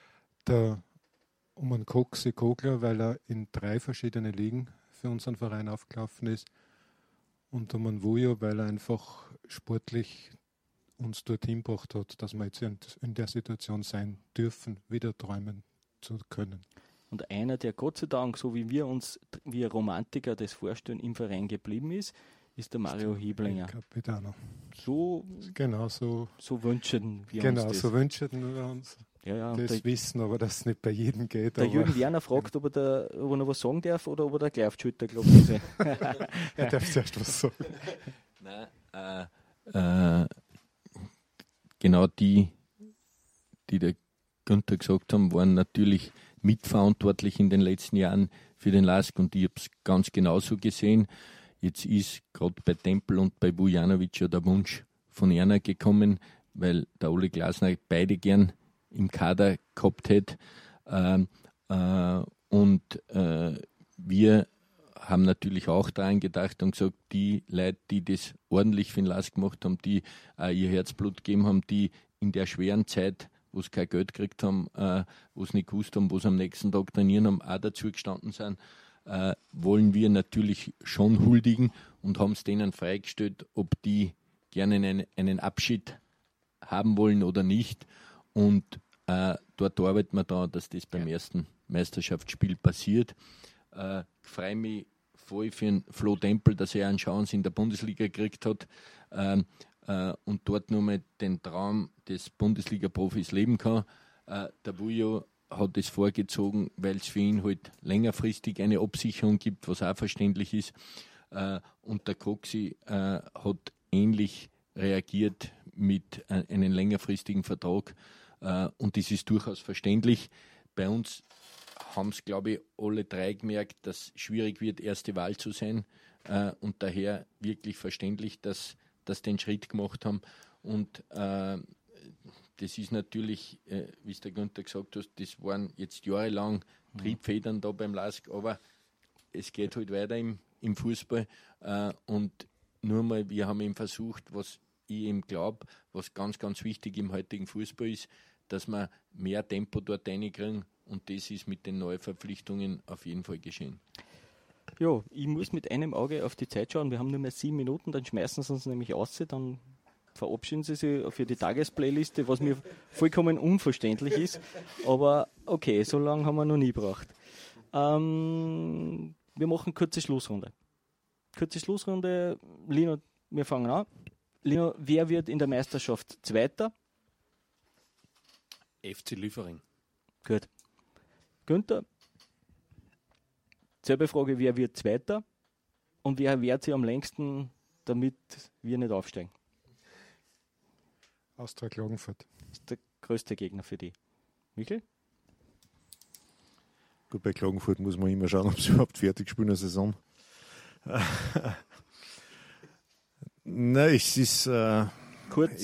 Um einen Coxi Kogler, weil er in 3 verschiedene Ligen für unseren Verein aufgelaufen ist. Und um einen Vujo, weil er einfach sportlich uns dorthin gebracht hat, dass wir jetzt in der Situation sein dürfen, wieder träumen zu können. Und einer, der Gott sei Dank, so wie wir uns, wie Romantiker das vorstellen, im Verein geblieben ist der Mario Heblinger. Capitano. So wünschen wir uns das. So wünschen wir uns das wissen, aber das nicht bei jedem geht. Der Jürgen Werner fragt, ob er noch was sagen darf oder ob er da gleich auf die Schulter klopfen soll. Er darf zuerst was sagen. Nein, genau die der Günther gesagt haben, waren natürlich mitverantwortlich in den letzten Jahren für den LASK und ich habe es ganz genauso gesehen. Jetzt ist gerade bei Tempel und bei Vujanovic ja der Wunsch von Erna gekommen, weil der Ole Glasner beide gern im Kader gehabt hätte. Wir haben natürlich auch daran gedacht und gesagt, die Leute, die das ordentlich für den LASK gemacht haben, die ihr Herzblut gegeben haben, die in der schweren Zeit, wo sie kein Geld gekriegt haben, wo sie nicht gewusst haben, wo sie am nächsten Tag trainieren haben, auch dazu gestanden sind, wollen wir natürlich schon huldigen und haben es denen freigestellt, ob die gerne einen Abschied haben wollen oder nicht. Und dort arbeiten wir daran, dass das beim ersten Meisterschaftsspiel passiert. Ich freue mich voll für den Flo Tempel, dass er eine Chance in der Bundesliga gekriegt hat und dort nur mal den Traum des Bundesliga-Profis leben kann. Der Vujo hat es vorgezogen, weil es für ihn halt längerfristig eine Absicherung gibt, was auch verständlich ist. Und der Coxi hat ähnlich reagiert mit einem längerfristigen Vertrag. Und das ist durchaus verständlich. Bei uns haben es, glaube ich, alle 3 gemerkt, dass es schwierig wird, erste Wahl zu sein. Und daher wirklich verständlich, dass den Schritt gemacht haben. Und das ist natürlich, wie es der Günther gesagt hat, das waren jetzt jahrelang Triebfedern da beim LASK, aber es geht halt weiter im Fußball. Und nur mal, wir haben eben versucht, was ich eben glaube, was ganz, ganz wichtig im heutigen Fußball ist, dass wir mehr Tempo dort reinkriegen Und das ist mit den neuen Verpflichtungen auf jeden Fall geschehen. Ja, ich muss mit einem Auge auf die Zeit schauen. Wir haben nur mehr 7 Minuten, dann schmeißen sie uns nämlich aus, dann verabschieden sie sich für die Tagesplayliste, was mir vollkommen unverständlich ist. Aber okay, so lange haben wir noch nie gebraucht. Wir machen kurze Schlussrunde. Lino, wir fangen an. Lino, wer wird in der Meisterschaft Zweiter? FC Liefering. Gut. Günther, selbe Frage, wer wird Zweiter? Und wer wehrt sich am längsten, damit wir nicht aufsteigen? Austria Klagenfurt. Das ist der größte Gegner für die. Michael? Gut, bei Klagenfurt muss man immer schauen, ob sie überhaupt fertig spielen in der Saison. Nein, es ist kurz.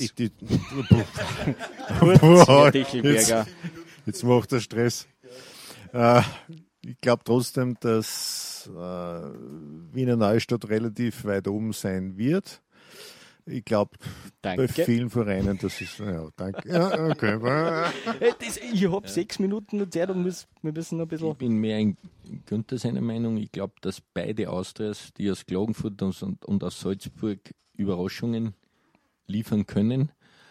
Jetzt macht er Stress. Ich glaube trotzdem, dass Wiener Neustadt relativ weit oben sein wird. Ich glaube, bei vielen Vereinen, das ist, ja, danke. Ja, okay. Ich habe 6 Minuten nur Zeit und wir müssen noch ein bisschen. Ich bin mehr in Günther seiner Meinung. Ich glaube, dass beide Austrias, die aus Klagenfurt und aus Salzburg Überraschungen liefern können.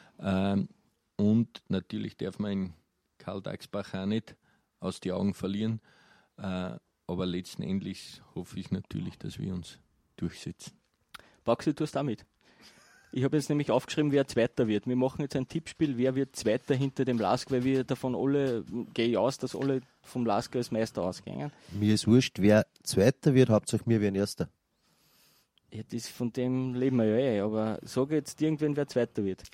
Und natürlich darf man in Karl Dagsbach auch nicht aus die Augen verlieren. Aber letzten Endes hoffe ich natürlich, dass wir uns durchsetzen. Baxi, tust du damit? Ich habe jetzt nämlich aufgeschrieben, wer Zweiter wird. Wir machen jetzt ein Tippspiel, wer wird Zweiter hinter dem LASK, weil wir davon alle, gehe ich aus, dass alle vom LASK als Meister ausgehen. Mir ist wurscht, wer Zweiter wird, Hauptsache wir werden Erster. Ja, von dem leben wir ja aber sage jetzt irgendwann, wer Zweiter wird.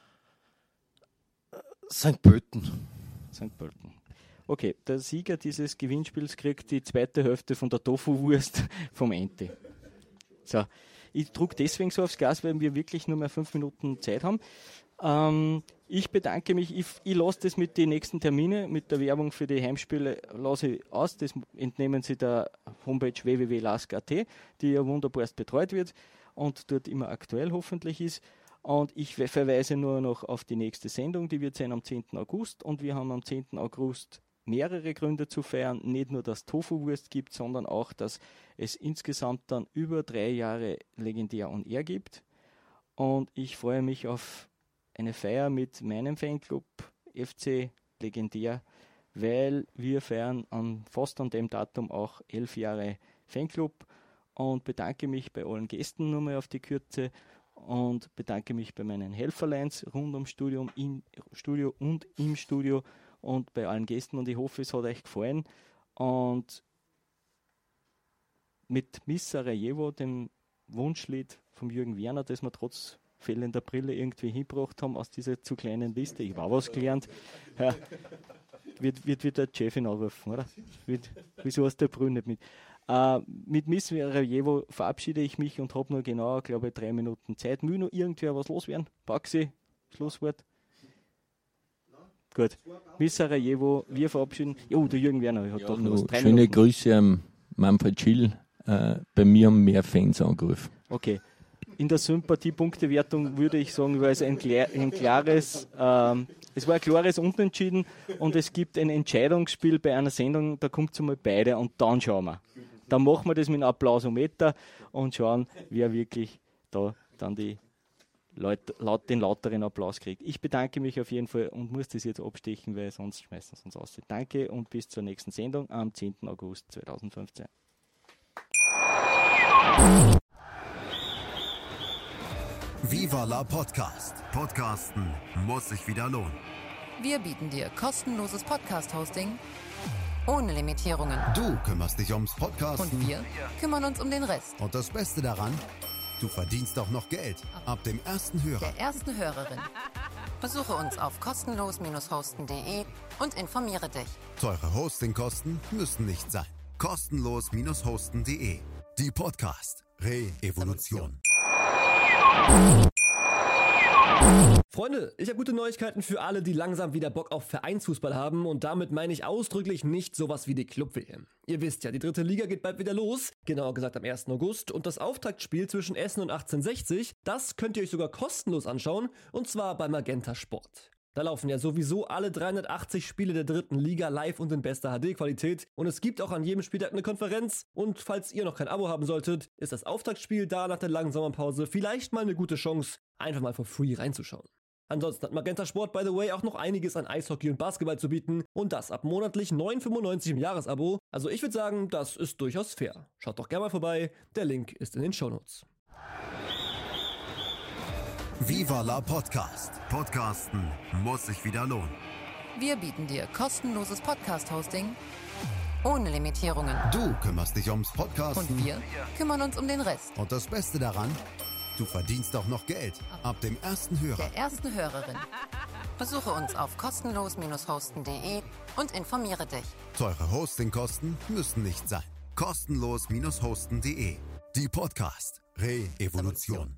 St. Pölten. St. Pölten. Okay, der Sieger dieses Gewinnspiels kriegt die zweite Hälfte von der Tofu-Wurst vom Ente. So, ich drucke deswegen so aufs Gas, weil wir wirklich nur mehr 5 Minuten Zeit haben. Ich bedanke mich, ich lasse das mit den nächsten Terminen, mit der Werbung für die Heimspiele lasse ich aus. Das entnehmen Sie der Homepage www.lask.at, die ja wunderbarst betreut wird und dort immer aktuell hoffentlich ist. Und ich verweise nur noch auf die nächste Sendung, die wird sein am 10. August. Und wir haben am 10. August mehrere Gründe zu feiern. Nicht nur, dass Tofu-Wurst gibt, sondern auch, dass es insgesamt dann über 3 Jahre legendär on Air gibt. Und ich freue mich auf eine Feier mit meinem Fanclub FC Legendär, weil wir feiern fast an dem Datum auch 11 Jahre Fanclub und bedanke mich bei allen Gästen nochmal auf die Kürze und bedanke mich bei meinen Helferleins rund ums Studio, im Studio und bei allen Gästen und ich hoffe, es hat euch gefallen. Und mit Miss Sarajevo, dem Wunschlied vom Jürgen Werner, das wir trotz fehlender Brille irgendwie hingebracht haben aus dieser zu kleinen Liste. Ich war was gelernt. Ja, wird der Chefin anrufen, oder? Wieso hast du der Brille nicht mit? Mit Miss Sarajevo verabschiede ich mich und habe nur genau, glaube ich, 3 Minuten Zeit. Will noch irgendwer was loswerden? Baxi, Schlusswort. Gut. Miss Sarajevo, wir verabschieden. Jo, der Jürgen Werner hat doch noch was. 3 Schöne Minuten. Grüße an Manfred Schill. Bei mir haben mehr Fans angerufen. Okay. In der Sympathie-Punktewertung würde ich sagen, war es es war ein klares Unentschieden und es gibt ein Entscheidungsspiel bei einer Sendung, da kommt es einmal beide und dann schauen wir. Dann machen wir das mit einem Applausometer und schauen, wer wirklich da dann den lauteren Applaus kriegt. Ich bedanke mich auf jeden Fall und muss das jetzt abstechen, weil sonst schmeißen sie uns aus. Danke und bis zur nächsten Sendung am 10. August 2015. Viva la Podcast. Podcasten muss sich wieder lohnen. Wir bieten dir kostenloses Podcast-Hosting ohne Limitierungen. Du kümmerst dich ums Podcasten. Und wir kümmern uns um den Rest. Und das Beste daran, du verdienst auch noch Geld. Ab dem ersten Hörer. Der ersten Hörerin. Besuche uns auf kostenlos-hosten.de und informiere dich. Teure Hostingkosten müssen nicht sein. Kostenlos-hosten.de. Die Podcast Re-Evolution. Freunde, ich habe gute Neuigkeiten für alle, die langsam wieder Bock auf Vereinsfußball haben und damit meine ich ausdrücklich nicht sowas wie die Club-WM. Ihr wisst ja, die 3. Liga geht bald wieder los, genauer gesagt am 1. August und das Auftaktspiel zwischen Essen und 1860, das könnt ihr euch sogar kostenlos anschauen und zwar bei Magenta Sport. Da laufen ja sowieso alle 380 Spiele der dritten Liga live und in bester HD-Qualität und es gibt auch an jedem Spieltag eine Konferenz und falls ihr noch kein Abo haben solltet, ist das Auftaktspiel da nach der langen Sommerpause vielleicht mal eine gute Chance, einfach mal for free reinzuschauen. Ansonsten hat Magenta Sport, by the way, auch noch einiges an Eishockey und Basketball zu bieten und das ab monatlich 9,95 im Jahresabo. Also ich würde sagen, das ist durchaus fair. Schaut doch gerne mal vorbei, der Link ist in den Shownotes. Viva la Podcast. Podcasten muss sich wieder lohnen. Wir bieten dir kostenloses Podcast-Hosting ohne Limitierungen. Du kümmerst dich ums Podcasten. Und wir kümmern uns um den Rest. Und das Beste daran, du verdienst auch noch Geld. Ab dem ersten Hörer. Der ersten Hörerin. Besuche uns auf kostenlos-hosten.de und informiere dich. Teure Hostingkosten müssen nicht sein. Kostenlos-hosten.de. Die Podcast Re-Evolution.